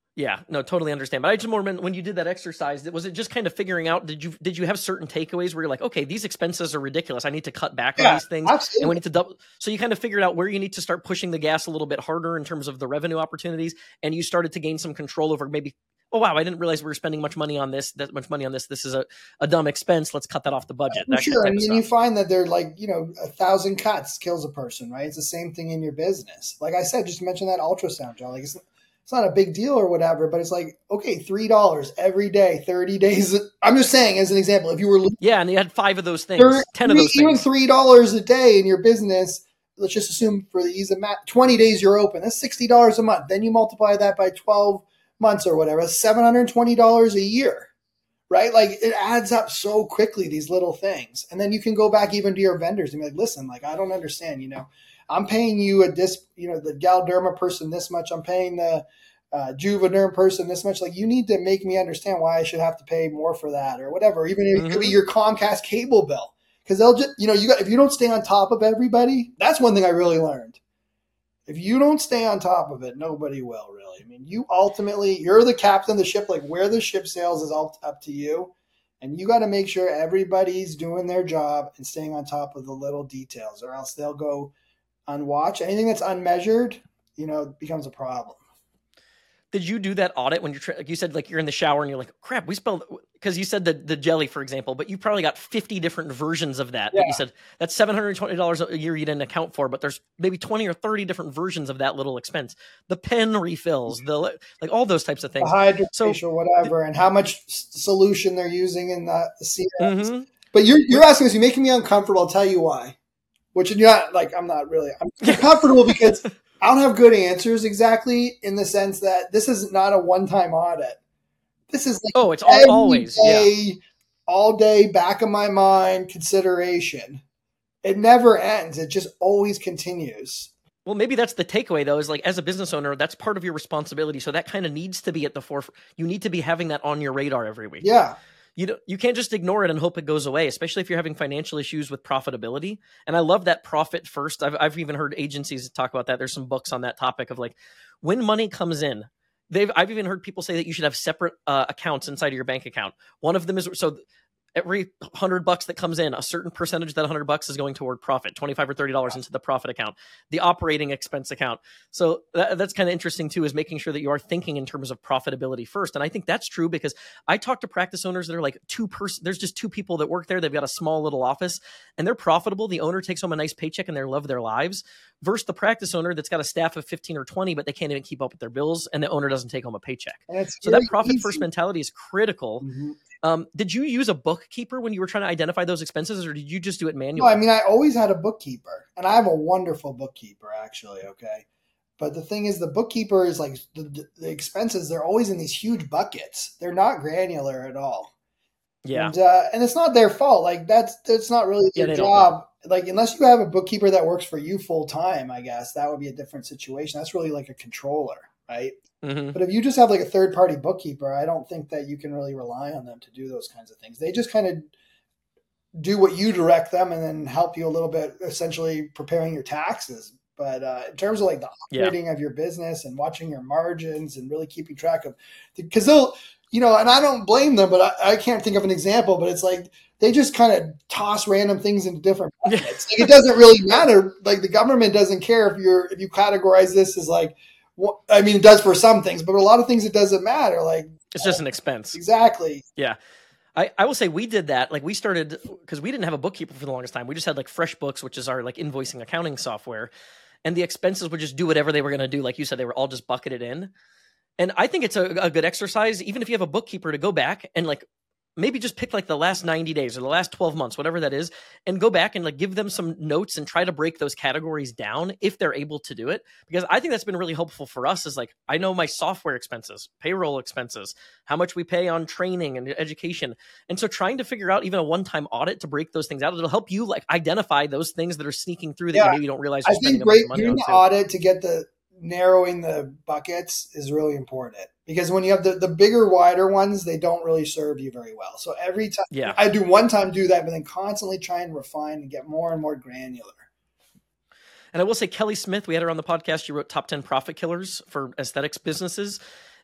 Yeah, no, totally understand. But I just more meant when you did that exercise, was it just kind of figuring out, did you did you have certain takeaways where you're like, okay, these expenses are ridiculous. I need to cut back on Yeah, these things. absolutely. And we need to double. So you kind of figured out where you need to start pushing the gas a little bit harder in terms of the revenue opportunities. And you started to gain some control over maybe, oh, wow, I didn't realize we were spending much money on this, that much money on this. This is a, a dumb expense. Let's cut that off the budget. For That sure. type And of then you stuff. find that they're like, you know, a thousand cuts kills a person, right? It's the same thing in your business. Like I said, just mention that ultrasound, John. Like it's, it's not a big deal or whatever, but it's like, okay, three dollars every day, thirty days. I'm just saying as an example, if you were Yeah, and you had five of those things, thirty, ten of those even things. three dollars a day in your business, let's just assume for the ease of math, twenty days you're open. That's sixty dollars a month. Then you multiply that by twelve months or whatever. That's seven hundred twenty dollars a year, right? Like it adds up so quickly, these little things. And then you can go back even to your vendors and be like, listen, like, I don't understand, you know, I'm paying you a dis, you know, the Galderma person this much. I'm paying the uh, Juvederm person this much. Like, you need to make me understand why I should have to pay more for that or whatever. Even if it could be your Comcast cable bill. Because they'll just, you know, you got, if you don't stay on top of everybody, that's one thing I really learned. If you don't stay on top of it, nobody will really. I mean, you ultimately, you're the captain of the ship. Like where the ship sails is all up to you. And you got to make sure everybody's doing their job and staying on top of the little details, or else they'll go unwatched. Anything that's unmeasured, you know, becomes a problem. Did you do that audit when you're, tra- like you said, like you're in the shower and you're like, crap, we spelled, because you said the, the jelly, for example, but you probably got fifty different versions of that. Yeah. That you said that's seven hundred twenty dollars a year you didn't account for, but there's maybe twenty or thirty different versions of that little expense. The pen refills, the like all those types of things. The hydrofacial, So, whatever, and how much s- solution they're using in the serums. mm-hmm. But you're you're asking this, you're making me uncomfortable. I'll tell you why. Which you're not like, I'm not really. I'm uncomfortable because I don't have good answers exactly, in the sense that this is not a one-time audit. This is like oh, it's all, always day, yeah. all day, back of my mind consideration. It never ends. It just always continues. Well, maybe that's the takeaway, though, is like as a business owner, that's part of your responsibility. So that kind of needs to be at the forefront. You need to be having that on your radar every week. Yeah. You don't, you can't just ignore it and hope it goes away, especially if you're having financial issues with profitability. And I love that profit first. I've, I've even heard agencies talk about that. There's some books on that topic of like when money comes in. They've I've even heard people say that you should have separate uh, accounts inside of your bank account. One of them is so every hundred bucks that comes in, a certain percentage of that hundred bucks is going toward profit, twenty-five or thirty dollars into the profit account, the operating expense account. So that, that's kind of interesting too, is making sure that you are thinking in terms of profitability first. And I think that's true because I talk to practice owners that are like two person, there's just two people that work there. They've got a small little office and they're profitable. The owner takes home a nice paycheck and they love their lives, versus the practice owner that's got a staff of fifteen or twenty, but they can't even keep up with their bills and the owner doesn't take home a paycheck. So that profit easy. First mentality is critical. Mm-hmm. Um, did you use a bookkeeper when you were trying to identify those expenses, or did you just do it manually? No, I mean, I always had a bookkeeper, and I have a wonderful bookkeeper, actually, okay? But the thing is, the bookkeeper is like, the, the expenses, they're always in these huge buckets. They're not granular at all. Yeah. And, uh, and it's not their fault. Like, that's that's not really their yeah, job. Like, unless you have a bookkeeper that works for you full time, I guess, that would be a different situation. That's really like a controller, right? Mm-hmm. But if you just have like a third party bookkeeper, I don't think that you can really rely on them to do those kinds of things. They just kind of do what you direct them and then help you a little bit, essentially preparing your taxes. But uh, in terms of like the operating yeah. of your business and watching your margins and really keeping track of, because they'll, you know, and I don't blame them, but I, I can't think of an example, but it's like they just kind of toss random things into different buckets. Like, it doesn't really matter. Like, the government doesn't care if you're, if you categorize this as like, well, I mean, it does for some things, but a lot of things it doesn't matter. Like, it's just an expense. Exactly. Yeah. I, I will say we did that. Like, we started, because we didn't have a bookkeeper for the longest time. We just had like FreshBooks, which is our like invoicing accounting software. And the expenses would just do whatever they were going to do. Like you said, they were all just bucketed in. And I think it's a, a good exercise, even if you have a bookkeeper, to go back and like maybe just pick like the last ninety days or the last twelve months, whatever that is, and go back and like give them some notes and try to break those categories down if they're able to do it. Because I think that's been really helpful for us, is like, I know my software expenses, payroll expenses, how much we pay on training and education. And so trying to figure out even a one-time audit to break those things out, it'll help you like identify those things that are sneaking through that yeah, you maybe don't realize you're I spending think break, a bunch of money doing on the too. Audit to get the narrowing the buckets is really important, because when you have the, the bigger, wider ones, they don't really serve you very well. So every time yeah. I do one time do that, but then constantly try and refine and get more and more granular. And I will say, Kelly Smith, we had her on the podcast. She wrote Top ten Profit Killers for Aesthetics Businesses.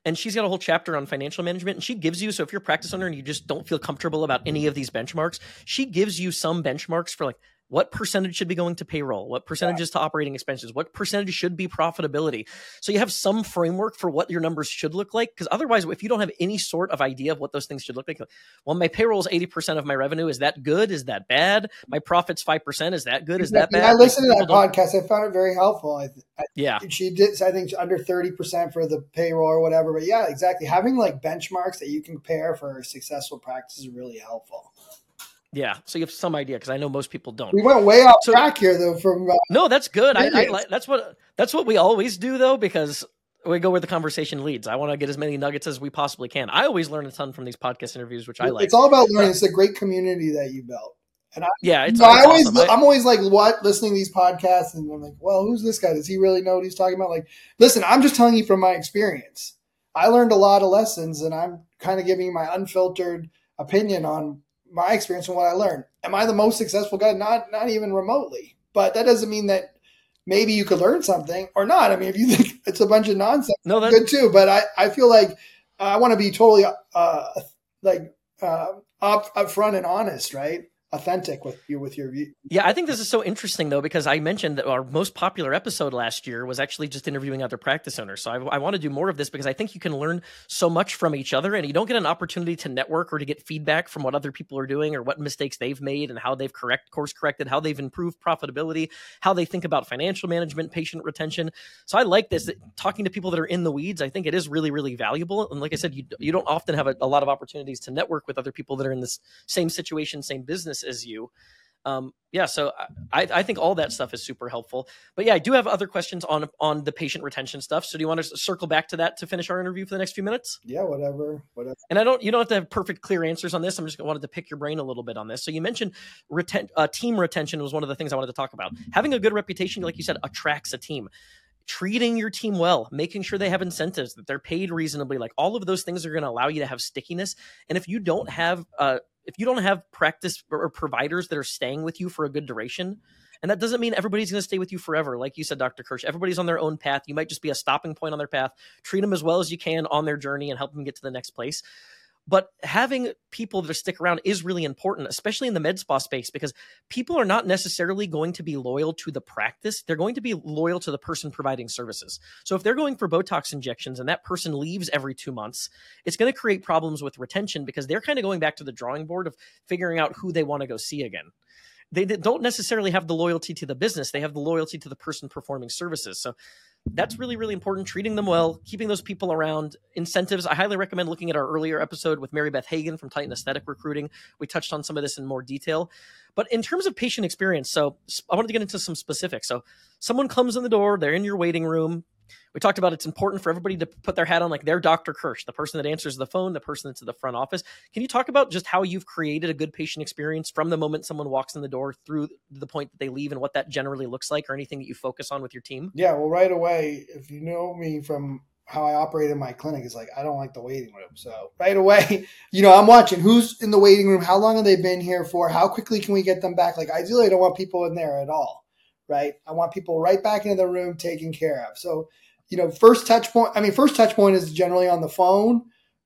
and she's got a whole chapter on financial management, and she gives you, so if you're a practice owner and you just don't feel comfortable about any of these benchmarks, she gives you some benchmarks for like, what percentage should be going to payroll? What percentages to operating expenses? What percentage should be profitability? So you have some framework for what your numbers should look like. Because otherwise, if you don't have any sort of idea of what those things should look like, well, my payroll is eighty percent of my revenue. Is that good? Is that bad? My profit's five percent. Is that good? Is that bad? I listened like, to that podcast. I found it very helpful. I, I, yeah. She did, I think, under thirty percent for the payroll or whatever. But yeah, exactly. Having like benchmarks that you can compare for successful practice is really helpful. Yeah, so you have some idea, because I know most people don't. We went way off so, track here, though. From uh, no, that's good. I, I like that's what that's what we always do, though, because we go where the conversation leads. I want to get as many nuggets as we possibly can. I always learn a ton from these podcast interviews, which I like. It's all about learning. It's a great community that you built. And I, yeah, it's, you know, it's I always, awesome. I'm always like, what, listening to these podcasts, and I'm like, well, who's this guy? Does he really know what he's talking about? Like, listen, I'm just telling you from my experience. I learned a lot of lessons, and I'm kind of giving you my unfiltered opinion on my experience and what I learned. Am I the most successful guy? Not, not even remotely. But that doesn't mean that maybe you could learn something or not. I mean, if you think it's a bunch of nonsense, no, that's good too. But I, I feel like I want to be totally uh, like uh, up upfront and honest, right? Authentic with you, with your view. Yeah, I think this is so interesting, though, because I mentioned that our most popular episode last year was actually just interviewing other practice owners. So I, I want to do more of this, because I think you can learn so much from each other, and you don't get an opportunity to network or to get feedback from what other people are doing or what mistakes they've made and how they've correct course corrected, how they've improved profitability, how they think about financial management, patient retention. So I like this, that talking to people that are in the weeds. I think it is really, really valuable. And like I said, you, you don't often have a, a lot of opportunities to network with other people that are in this same situation, same business as you. Um, yeah, so I, I think all that stuff is super helpful. But yeah, I do have other questions on on the patient retention stuff. So do you want to circle back to that to finish our interview for the next few minutes? Yeah, whatever, whatever. And I don't, you don't have to have perfect, clear answers on this. I'm just wanted to pick your brain a little bit on this. So you mentioned reten- uh, team retention was one of the things I wanted to talk about. Having a good reputation, like you said, attracts a team. Treating your team well, making sure they have incentives, that they're paid reasonably, like all of those things are going to allow you to have stickiness. And if you don't have, uh, if you don't have practice or providers that are staying with you for a good duration, and that doesn't mean everybody's going to stay with you forever. Like you said, Doctor Kirsch, everybody's on their own path. You might just be a stopping point on their path. Treat them as well as you can on their journey and help them get to the next place. But having people that stick around is really important, especially in the med spa space, because people are not necessarily going to be loyal to the practice. They're going to be loyal to the person providing services. So if they're going for Botox injections and that person leaves every two months, it's going to create problems with retention, because they're kind of going back to the drawing board of figuring out who they want to go see again. They don't necessarily have the loyalty to the business. They have the loyalty to the person performing services. So that's really, really important. Treating them well, keeping those people around. Incentives. I highly recommend looking at our earlier episode with Mary Beth Hagan from Titan Aesthetic Recruiting. We touched on some of this in more detail. But in terms of patient experience, so I wanted to get into some specifics. So someone comes in the door, they're in your waiting room. We talked about it's important for everybody to put their hat on, like they're Doctor Kirsch, the person that answers the phone, the person that's at the front office. Can you talk about just how you've created a good patient experience from the moment someone walks in the door through the point that they leave, and what that generally looks like, or anything that you focus on with your team? Yeah, well, right away, if you know me from how I operate in my clinic, it's like I don't like the waiting room. So right away, you know, I'm watching who's in the waiting room, how long have they been here for, how quickly can we get them back? Like ideally, I don't want people in there at all, right? I want people right back into the room taken care of. So you know, first touch point, I mean, first touch point is generally on the phone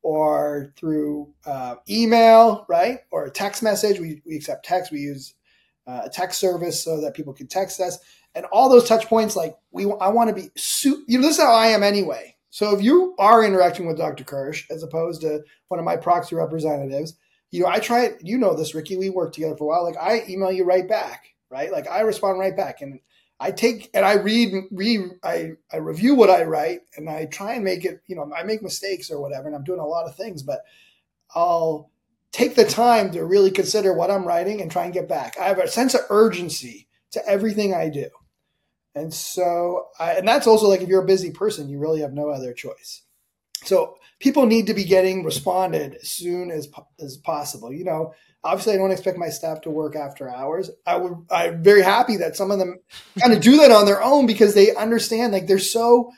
or through uh, email, right? Or a text message. We, we accept text. We use uh, a text service so that people can text us. And all those touch points, like we, I want to be, su- you know, this is how I am anyway. So if you are interacting with Doctor Kirsch, as opposed to one of my proxy representatives, you know, I try, you know this, Ricky, we worked together for a while. Like I email you right back, right? Like I respond right back. And I take and I read, read, I, I review what I write, and I try and make it, you know, I make mistakes or whatever, and I'm doing a lot of things, but I'll take the time to really consider what I'm writing and try and get back. I have a sense of urgency to everything I do. And so, I, and that's also like, if you're a busy person, you really have no other choice. So people need to be getting responded as soon as, as possible. You know, obviously I don't expect my staff to work after hours. I would, I'm very happy that some of them kind of do that on their own, because they understand, like they're so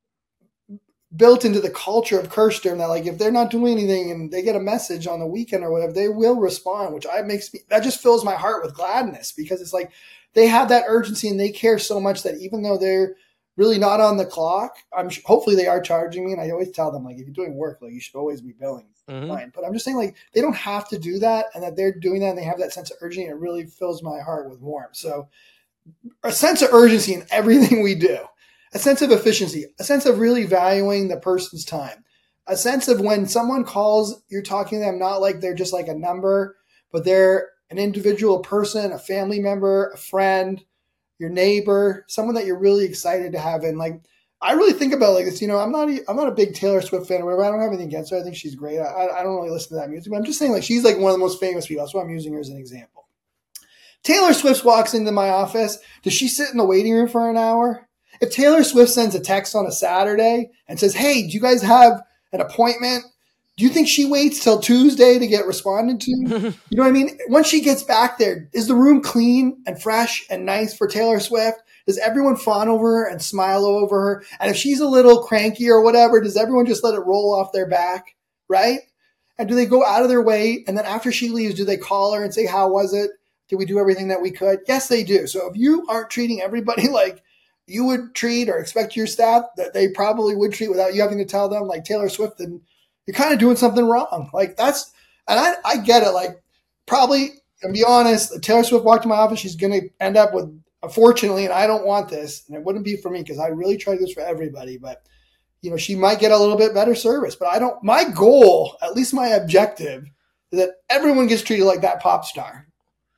built into the culture of Kirschterm that like, if they're not doing anything and they get a message on the weekend or whatever, they will respond, which I makes me, that just fills my heart with gladness, because it's like, they have that urgency and they care so much that even though they're really not on the clock. I'm hopefully they are charging me, and I always tell them, like, if you're doing work, like, you should always be billing. Mm-hmm. Fine. But I'm just saying, like, they don't have to do that, and that they're doing that and they have that sense of urgency. It really fills my heart with warmth. So a sense of urgency in everything we do, a sense of efficiency, a sense of really valuing the person's time, a sense of when someone calls, you're talking to them not like they're just like a number, but they're an individual person, a family member, a friend, your neighbor, someone that you're really excited to have. And like, I really think about it like this, you know, I'm not, I'm not a big Taylor Swift fan or whatever. I don't have anything against her. I think she's great. I, I don't really listen to that music, but I'm just saying, like, she's like one of the most famous people. That's why I'm using her as an example. Taylor Swift walks into my office. Does she sit in the waiting room for an hour? If Taylor Swift sends a text on a Saturday and says, hey, do you guys have an appointment? Do you think she waits till Tuesday to get responded to? You know what I mean? Once she gets back there, is the room clean and fresh and nice for Taylor Swift? Does everyone fawn over her and smile over her? And if she's a little cranky or whatever, does everyone just let it roll off their back, right? And do they go out of their way? And then after she leaves, do they call her and say, how was it? Did we do everything that we could? Yes, they do. So if you aren't treating everybody like you would treat or expect your staff that they probably would treat without you having to tell them, like Taylor Swift, then you're kind of doing something wrong. Like that's, and I, I get it. Like probably, and be honest, if Taylor Swift walked to my office, she's going to end up with, unfortunately, and I don't want this, and it wouldn't be for me because I really try this for everybody, but you know, she might get a little bit better service, but I don't, my goal, at least my objective, is that everyone gets treated like that pop star.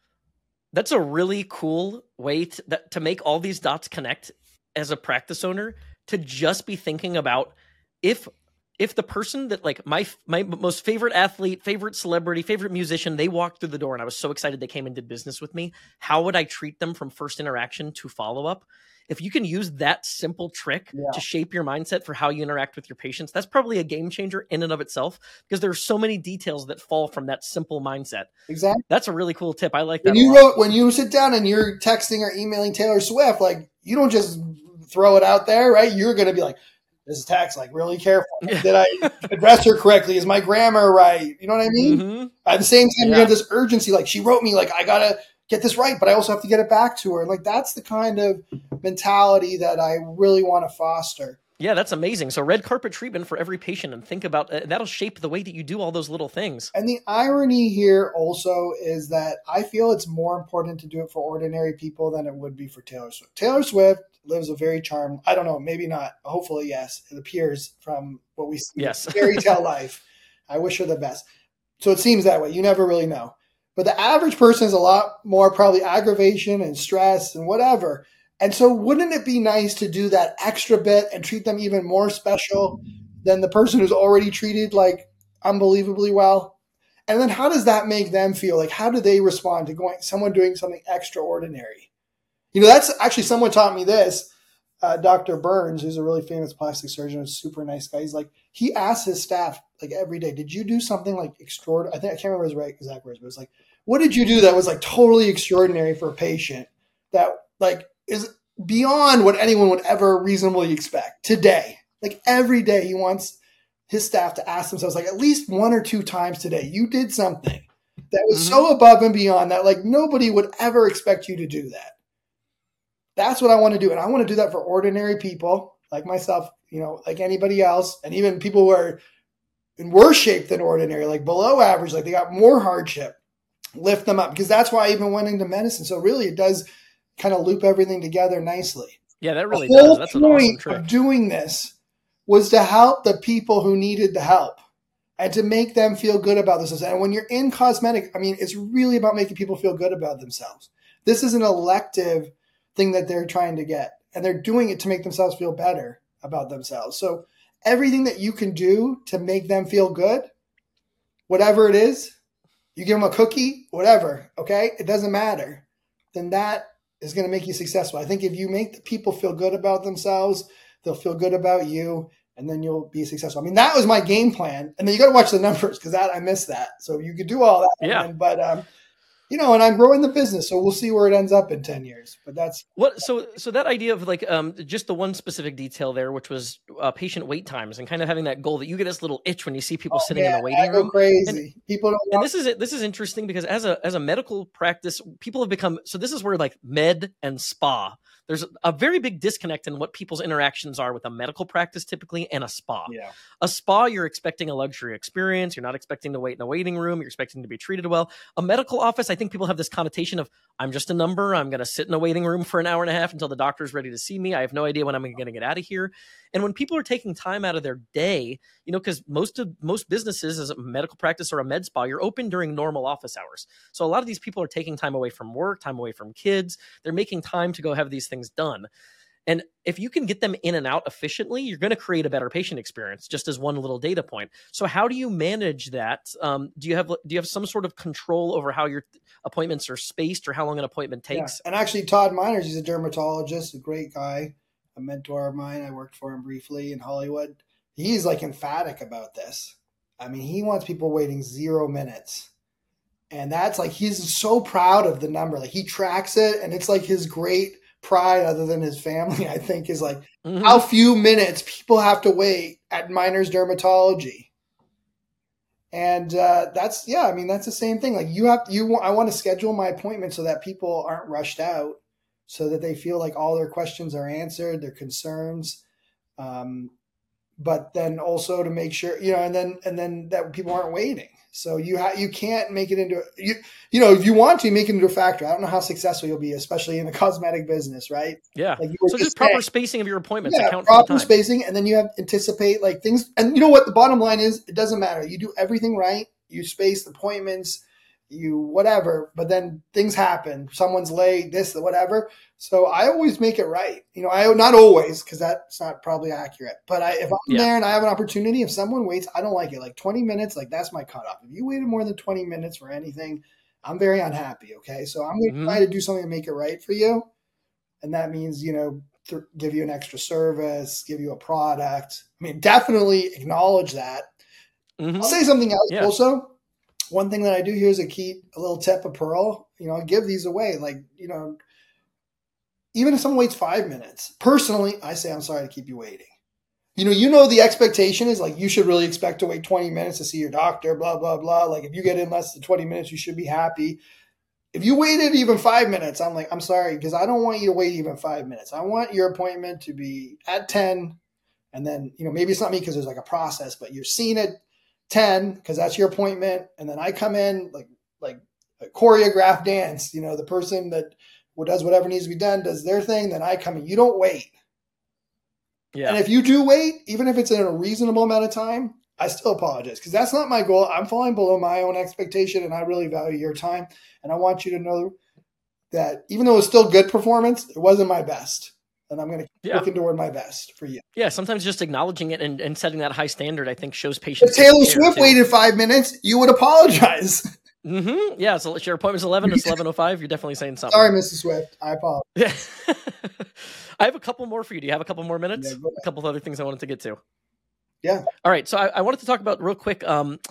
That's a really cool way to, that, to make all these dots connect as a practice owner, to just be thinking about if if the person that like my my most favorite athlete, favorite celebrity, favorite musician, they walked through the door and I was so excited they came and did business with me, how would I treat them from first interaction to follow up? If you can use that simple trick yeah. to shape your mindset for how you interact with your patients, that's probably a game changer in and of itself, because there are so many details that fall from that simple mindset. Exactly. That's a really cool tip. I like that. When you wrote, when you sit down and you're texting or emailing Taylor Swift, like you don't just throw it out there, right? You're going to be like, this is text, like really careful. Did I address her correctly? Is my grammar right? You know what I mean? Mm-hmm. At the same time, yeah. you have this urgency, like she wrote me, like I got to get this right, but I also have to get it back to her. Like that's the kind of mentality that I really want to foster. Yeah, that's amazing. So red carpet treatment for every patient, and think about uh, that'll shape the way that you do all those little things. And the irony here also is that I feel it's more important to do it for ordinary people than it would be for Taylor Swift. Taylor Swift lives a very charmed, I don't know, maybe not, hopefully yes, it appears from what we see. Yes. Fairy tale life. I wish her the best. So it seems that way. You never really know. But the average person is a lot more probably aggravation and stress and whatever. And so wouldn't it be nice to do that extra bit and treat them even more special than the person who's already treated like unbelievably well? And then how does that make them feel? Like how do they respond to going someone doing something extraordinary? You know, that's actually someone taught me this. Uh, Doctor Burns, who's a really famous plastic surgeon, a super nice guy. He's like, he asks his staff like every day, did you do something like extraordinary? I think I can't remember his right exact words, but it's like, what did you do that was like totally extraordinary for a patient that like is beyond what anyone would ever reasonably expect today? Like every day he wants his staff to ask themselves like at least one or two times today, you did something that was mm-hmm. so above and beyond that like nobody would ever expect you to do that. That's what I want to do. And I want to do that for ordinary people like myself, you know, like anybody else. And even people who are in worse shape than ordinary, like below average, like they got more hardship, lift them up, because that's why I even went into medicine. So really it does kind of loop everything together nicely. Yeah, that really the whole does. That's an awesome trick. Of doing this was to help the people who needed the help and to make them feel good about themselves. And when you're in cosmetic, I mean, it's really about making people feel good about themselves. This is an elective thing that they're trying to get, and they're doing it to make themselves feel better about themselves. So everything that you can do to make them feel good, whatever it is, you give them a cookie, whatever, okay? It doesn't matter. Then that is going to make you successful. I think if you make the people feel good about themselves, they'll feel good about you, and then you'll be successful. I mean, that was my game plan. And then you got to watch the numbers because that I missed that. So you could do all that. Yeah. Then, but, um, you know, and I'm growing the business, so we'll see where it ends up in ten years. But that's what. So, so that idea of like um, just the one specific detail there, which was uh, patient wait times, and kind of having that goal that you get this little itch when you see people oh, sitting yeah, in the waiting I go room. Crazy. And, people don't. And this is it. This is interesting because as a as a medical practice, people have become. So this is where like med and spa. there's a very big disconnect in what people's interactions are with a medical practice typically and a spa. Yeah. A spa, you're expecting a luxury experience. You're not expecting to wait in a waiting room. You're expecting to be treated well. A medical office, I think people have this connotation of, I'm just a number. I'm going to sit in a waiting room for an hour and a half until the doctor's ready to see me. I have no idea when I'm going to get out of here. And when people are taking time out of their day, you know, because most of most businesses as a medical practice or a med spa, you're open during normal office hours. So a lot of these people are taking time away from work, time away from kids. They're making time to go have these things done. And if you can get them in and out efficiently, you're going to create a better patient experience, just as one little data point. So how do you manage that? Um, do you have do you have some sort of control over how your appointments are spaced or how long an appointment takes? Yeah. And actually, Todd Miners, he's a dermatologist, a great guy, a mentor of mine. I worked for him briefly in Hollywood. He's like emphatic about this. I mean, he wants people waiting zero minutes. And that's like, he's so proud of the number. Like he tracks it, and it's like his great pride, other than his family, I think, is like mm-hmm. how few minutes people have to wait at Miners Dermatology. And uh, that's, yeah, I mean, that's the same thing. Like you have, you want, I want to schedule my appointment so that people aren't rushed out, so that they feel like all their questions are answered, their concerns. Um, but then also to make sure, you know, and then, and then that people aren't waiting. So you ha- you can't make it into, you you know, if you want to make it into a factor. I don't know how successful you'll be, especially in the cosmetic business, right? Yeah. Like so just, just proper saying, spacing of your appointments. Yeah, account proper for the time. spacing. And then you have anticipate like things. And you know what? The bottom line is, it doesn't matter. You do everything right. You space the appointments, you whatever, but then things happen. Someone's late, this, whatever. So I always make it right. You know, I not always, because that's not probably accurate. But I, if I'm yeah. there and I have an opportunity, if someone waits, I don't like it. Like twenty minutes, like that's my cutoff. If you waited more than twenty minutes for anything, I'm very unhappy. Okay, so I'm going to mm-hmm. try to do something to make it right for you, and that means, you know, th- give you an extra service, give you a product. I mean, definitely acknowledge that. Mm-hmm. I'll say something else yeah. also. One thing that I do here is a key, a little tip of pearl. You know, I give these away. Like, you know, even if someone waits five minutes, personally, I say, I'm sorry to keep you waiting. You know, you know, the expectation is like, you should really expect to wait twenty minutes to see your doctor, blah, blah, blah. Like if you get in less than twenty minutes, you should be happy. If you waited even five minutes, I'm like, I'm sorry, because I don't want you to wait even five minutes. I want your appointment to be at ten. And then, you know, maybe it's not me because there's like a process, but you're seeing it ten because that's your appointment, and then I come in like like a choreographed dance. You know, the person that does whatever needs to be done does their thing. Then I come in. You don't wait. Yeah. And if you do wait, even if it's in a reasonable amount of time, I still apologize because that's not my goal. I'm falling below my own expectation, and I really value your time. And I want you to know that even though it was still good performance, it wasn't my best. And I'm going to keep yeah. looking toward my best for you. Yeah, sometimes just acknowledging it and, and setting that high standard, I think, shows patience. If Taylor Swift too. waited five minutes, you would apologize. Mm-hmm. Yeah, so your appointment's eleven, it's eleven oh five. You're definitely saying something. Sorry, Missus Swift. I apologize. Yeah. I have a couple more for you. Do you have a couple more minutes? Yeah, a couple of other things I wanted to get to. Yeah. All right, so I, I wanted to talk about real quick um,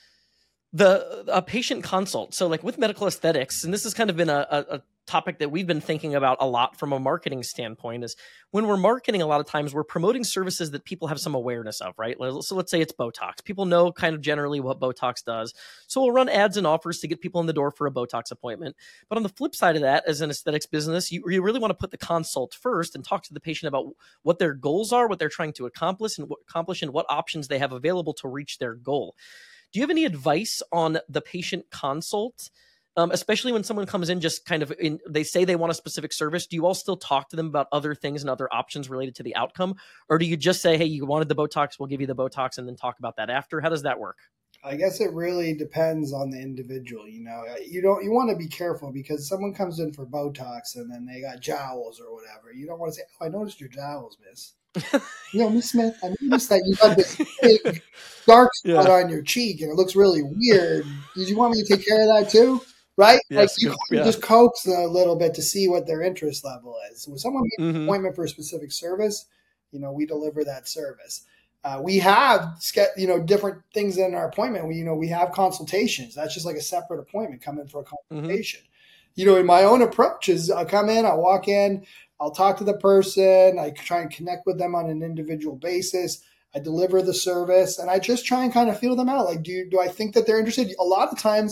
the a patient consult. So like with medical aesthetics, and this has kind of been a, a, a topic that we've been thinking about a lot from a marketing standpoint, is when we're marketing, a lot of times we're promoting services that people have some awareness of, right? So let's say it's Botox. People know kind of generally what Botox does. So we'll run ads and offers to get people in the door for a Botox appointment. But on the flip side of that, as an aesthetics business, you, you really want to put the consult first and talk to the patient about what their goals are, what they're trying to accomplish, and what, accomplish, and what options they have available to reach their goal. Do you have any advice on the patient consult? Um, especially when someone comes in just kind of in, they say they want a specific service. Do you all still talk to them about other things and other options related to the outcome? Or do you just say, hey, you wanted the Botox, we'll give you the Botox, and then talk about that after? How does that work? I guess it really depends on the individual. You know, you don't, you want to be careful because someone comes in for Botox and then they got jowls or whatever. You don't want to say, oh, I noticed your jowls, miss. You know, Miss Smith, I noticed that you got this big dark spot yeah. on your cheek and it looks really weird. Did you want me to take care of that too? Right? Yes, like you yeah. just coax a little bit to see what their interest level is. When someone makes mm-hmm. an appointment for a specific service, you know, we deliver that service. Uh, we have, you know, different things in our appointment. We, you know, we have consultations. That's just like a separate appointment. Come in for a consultation. Mm-hmm. You know, in my own approach is I come in, I walk in, I'll talk to the person. I try and connect with them on an individual basis. I deliver the service and I just try and kind of feel them out. Like, do, do I think that they're interested? A lot of times,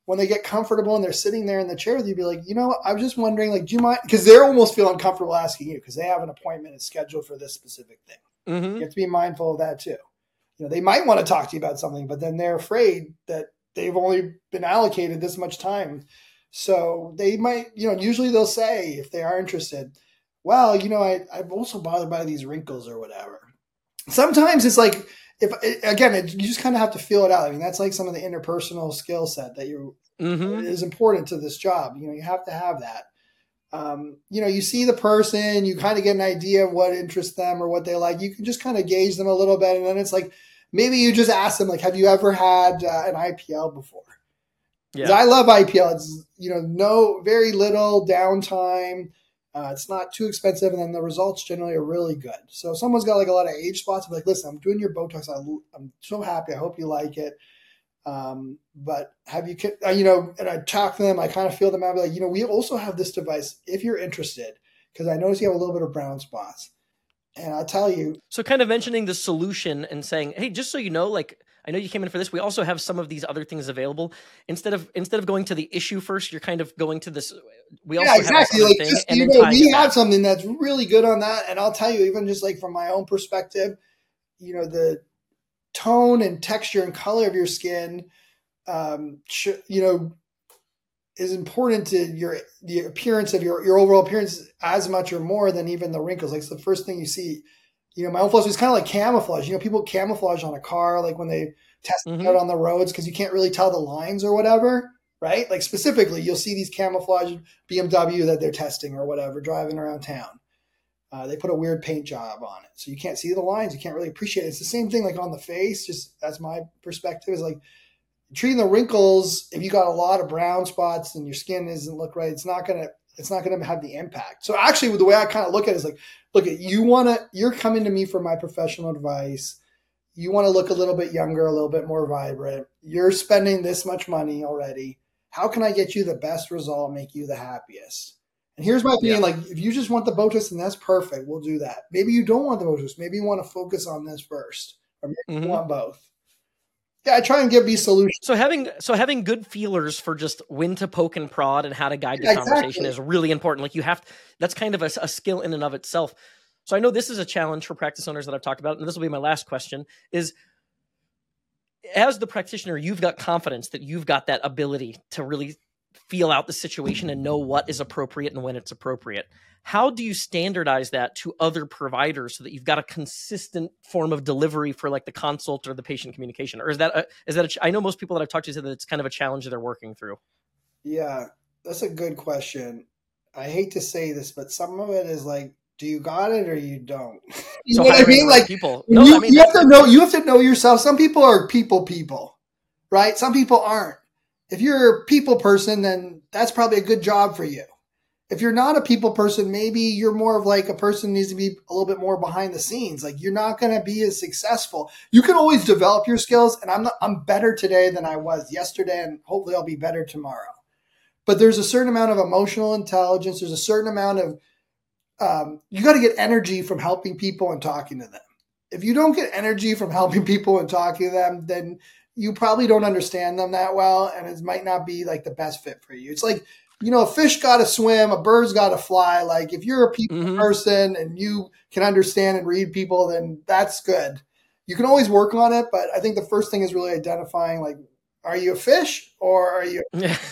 when they get comfortable and they're sitting there in the chair with you, be like, you know, I was just wondering, like, do you mind? Because they're almost feel uncomfortable asking you because they have an appointment scheduled for this specific thing. Mm-hmm. You have to be mindful of that too. You know, they might want to talk to you about something, but then they're afraid that they've only been allocated this much time. So they might, you know, usually they'll say, if they are interested, well, you know, I, I'm also bothered by these wrinkles or whatever. Sometimes it's like, if again, it, you just kind of have to feel it out. I mean, that's like some of the interpersonal skill set that you mm-hmm. is important to this job. You know, you have to have that. Um, you know, you see the person, you kind of get an idea of what interests them or what they like. You can just kind of gauge them a little bit. And then it's like, maybe you just ask them, like, have you ever had uh, an I P L before? Yeah. I love I P L. It's, you know, no, very little downtime. Uh, it's not too expensive. And then the results generally are really good. So if someone's got like a lot of age spots, I'm like, listen, I'm doing your Botox. I, I'm so happy. I hope you like it. Um, but have you, you know, and I talk to them, I kind of feel them out, like, you know, we also have this device if you're interested, because I notice you have a little bit of brown spots. And I'll tell you. So kind of mentioning the solution and saying, hey, just so you know, like, I know you came in for this. We also have some of these other things available. Instead of instead of going to the issue first, you're kind of going to this. We also yeah, exactly. have like thing, just, and you then know, we have back. something that's really good on that. And I'll tell you, even just like from my own perspective, you know, the tone and texture and color of your skin, um, sh- you know, is important to your the appearance of your your overall appearance as much or more than even the wrinkles. Like it's the first thing you see. You know, my own flush is kind of like camouflage. You know, people camouflage on a car, like when they test mm-hmm. it out on the roads, because you can't really tell the lines or whatever, right? Like specifically, you'll see these camouflage B M W that they're testing or whatever, driving around town. Uh, they put a weird paint job on it. So you can't see the lines. You can't really appreciate it. It's the same thing like on the face, just that's my perspective, is like treating the wrinkles. If you got a lot of brown spots and your skin doesn't look right, it's not going to, it's not going to have the impact. So actually the way I kind of look at it is like, look at, you want to, you're coming to me for my professional advice. You want to look a little bit younger, a little bit more vibrant. You're spending this much money already. How can I get you the best result, make you the happiest? And here's my opinion. Yeah. Like if you just want the Botox, then that's perfect. We'll do that. Maybe you don't want the Botox. Maybe you want to focus on this first, or maybe mm-hmm. you want both. Yeah, I try and give these solutions. So having so having good feelers for just when to poke and prod and how to guide the exactly. conversation is really important. Like you have to, that's kind of a, a skill in and of itself. So I know this is a challenge for practice owners that I've talked about, and this will be my last question, is as the practitioner, you've got confidence that you've got that ability to really feel out the situation and know what is appropriate and when it's appropriate. How do you standardize that to other providers so that you've got a consistent form of delivery for like the consult or the patient communication? Or is that, a, is that, a, I know most people that I've talked to say that it's kind of a challenge that they're working through. Yeah, that's a good question. I hate to say this, but some of it is like, do you got it or you don't? You so know what I mean? Like people. No, you, I mean, you have to know, you have to know yourself. Some people are people people, right? Some people aren't. If you're a people person, then that's probably a good job for you. If you're not a people person, maybe you're more of like a person who needs to be a little bit more behind the scenes. Like you're not going to be as successful. You can always develop your skills, and I'm not, I'm better today than I was yesterday, and hopefully I'll be better tomorrow. But there's a certain amount of emotional intelligence. There's a certain amount of um, you got to get energy from helping people and talking to them. If you don't get energy from helping people and talking to them, then you probably don't understand them that well, and it might not be like the best fit for you. It's like, you know, a fish got to swim, a bird's got to fly. Like if you're a people mm-hmm. person and you can understand and read people, then that's good. You can always work on it, but I think the first thing is really identifying, like, are you a fish or are you?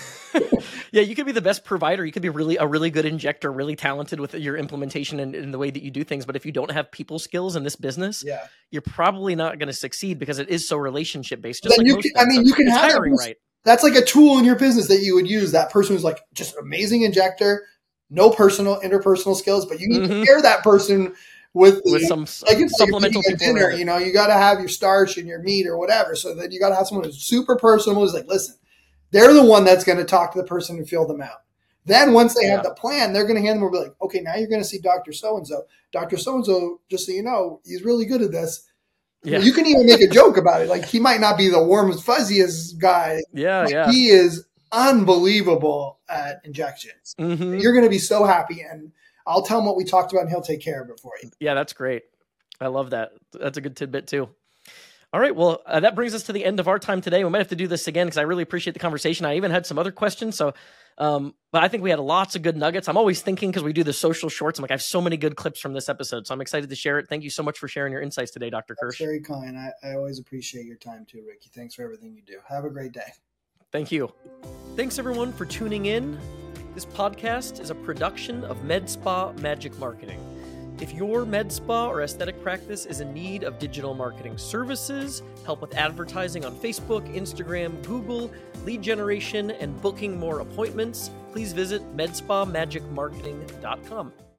Yeah, you could be the best provider. You could be really a really good injector, really talented with your implementation and, and the way that you do things. But if you don't have people skills in this business, yeah. you're probably not going to succeed because it is so relationship based. Just then like you most can, things. I mean, so you can have hiring that, right. That's like a tool in your business that you would use. That person who's like just an amazing injector, no personal interpersonal skills, but you need mm-hmm. to pair that person with, the, with some like it's supplemental like people dinner. You know, you got to have your starch and your meat or whatever. So then you got to have someone who's super personal. Who's like, listen, they're the one that's going to talk to the person and feel them out. Then once they yeah. have the plan, they're going to hand them over like, okay, now you're going to see Doctor So-and-so. Doctor So-and-so, just so you know, he's really good at this. Yeah. You can even make a joke about it. Like he might not be the warmest, fuzziest guy. Yeah, yeah. He is unbelievable at injections. Mm-hmm. You're going to be so happy. And I'll tell him what we talked about and he'll take care of it for you. Yeah, that's great. I love that. That's a good tidbit too. All right. Well, uh, that brings us to the end of our time today. We might have to do this again because I really appreciate the conversation. I even had some other questions. So, um, but I think we had lots of good nuggets. I'm always thinking, because we do the social shorts, I'm like, I have so many good clips from this episode. So I'm excited to share it. Thank you so much for sharing your insights today, Doctor Kirsch. That's very kind. I, I always appreciate your time too, Ricky. Thanks for everything you do. Have a great day. Thank you. Thanks everyone for tuning in. This podcast is a production of MedSpa Magic Marketing. If your med spa or aesthetic practice is in need of digital marketing services, help with advertising on Facebook, Instagram, Google, lead generation, and booking more appointments, please visit med spa magic marketing dot com.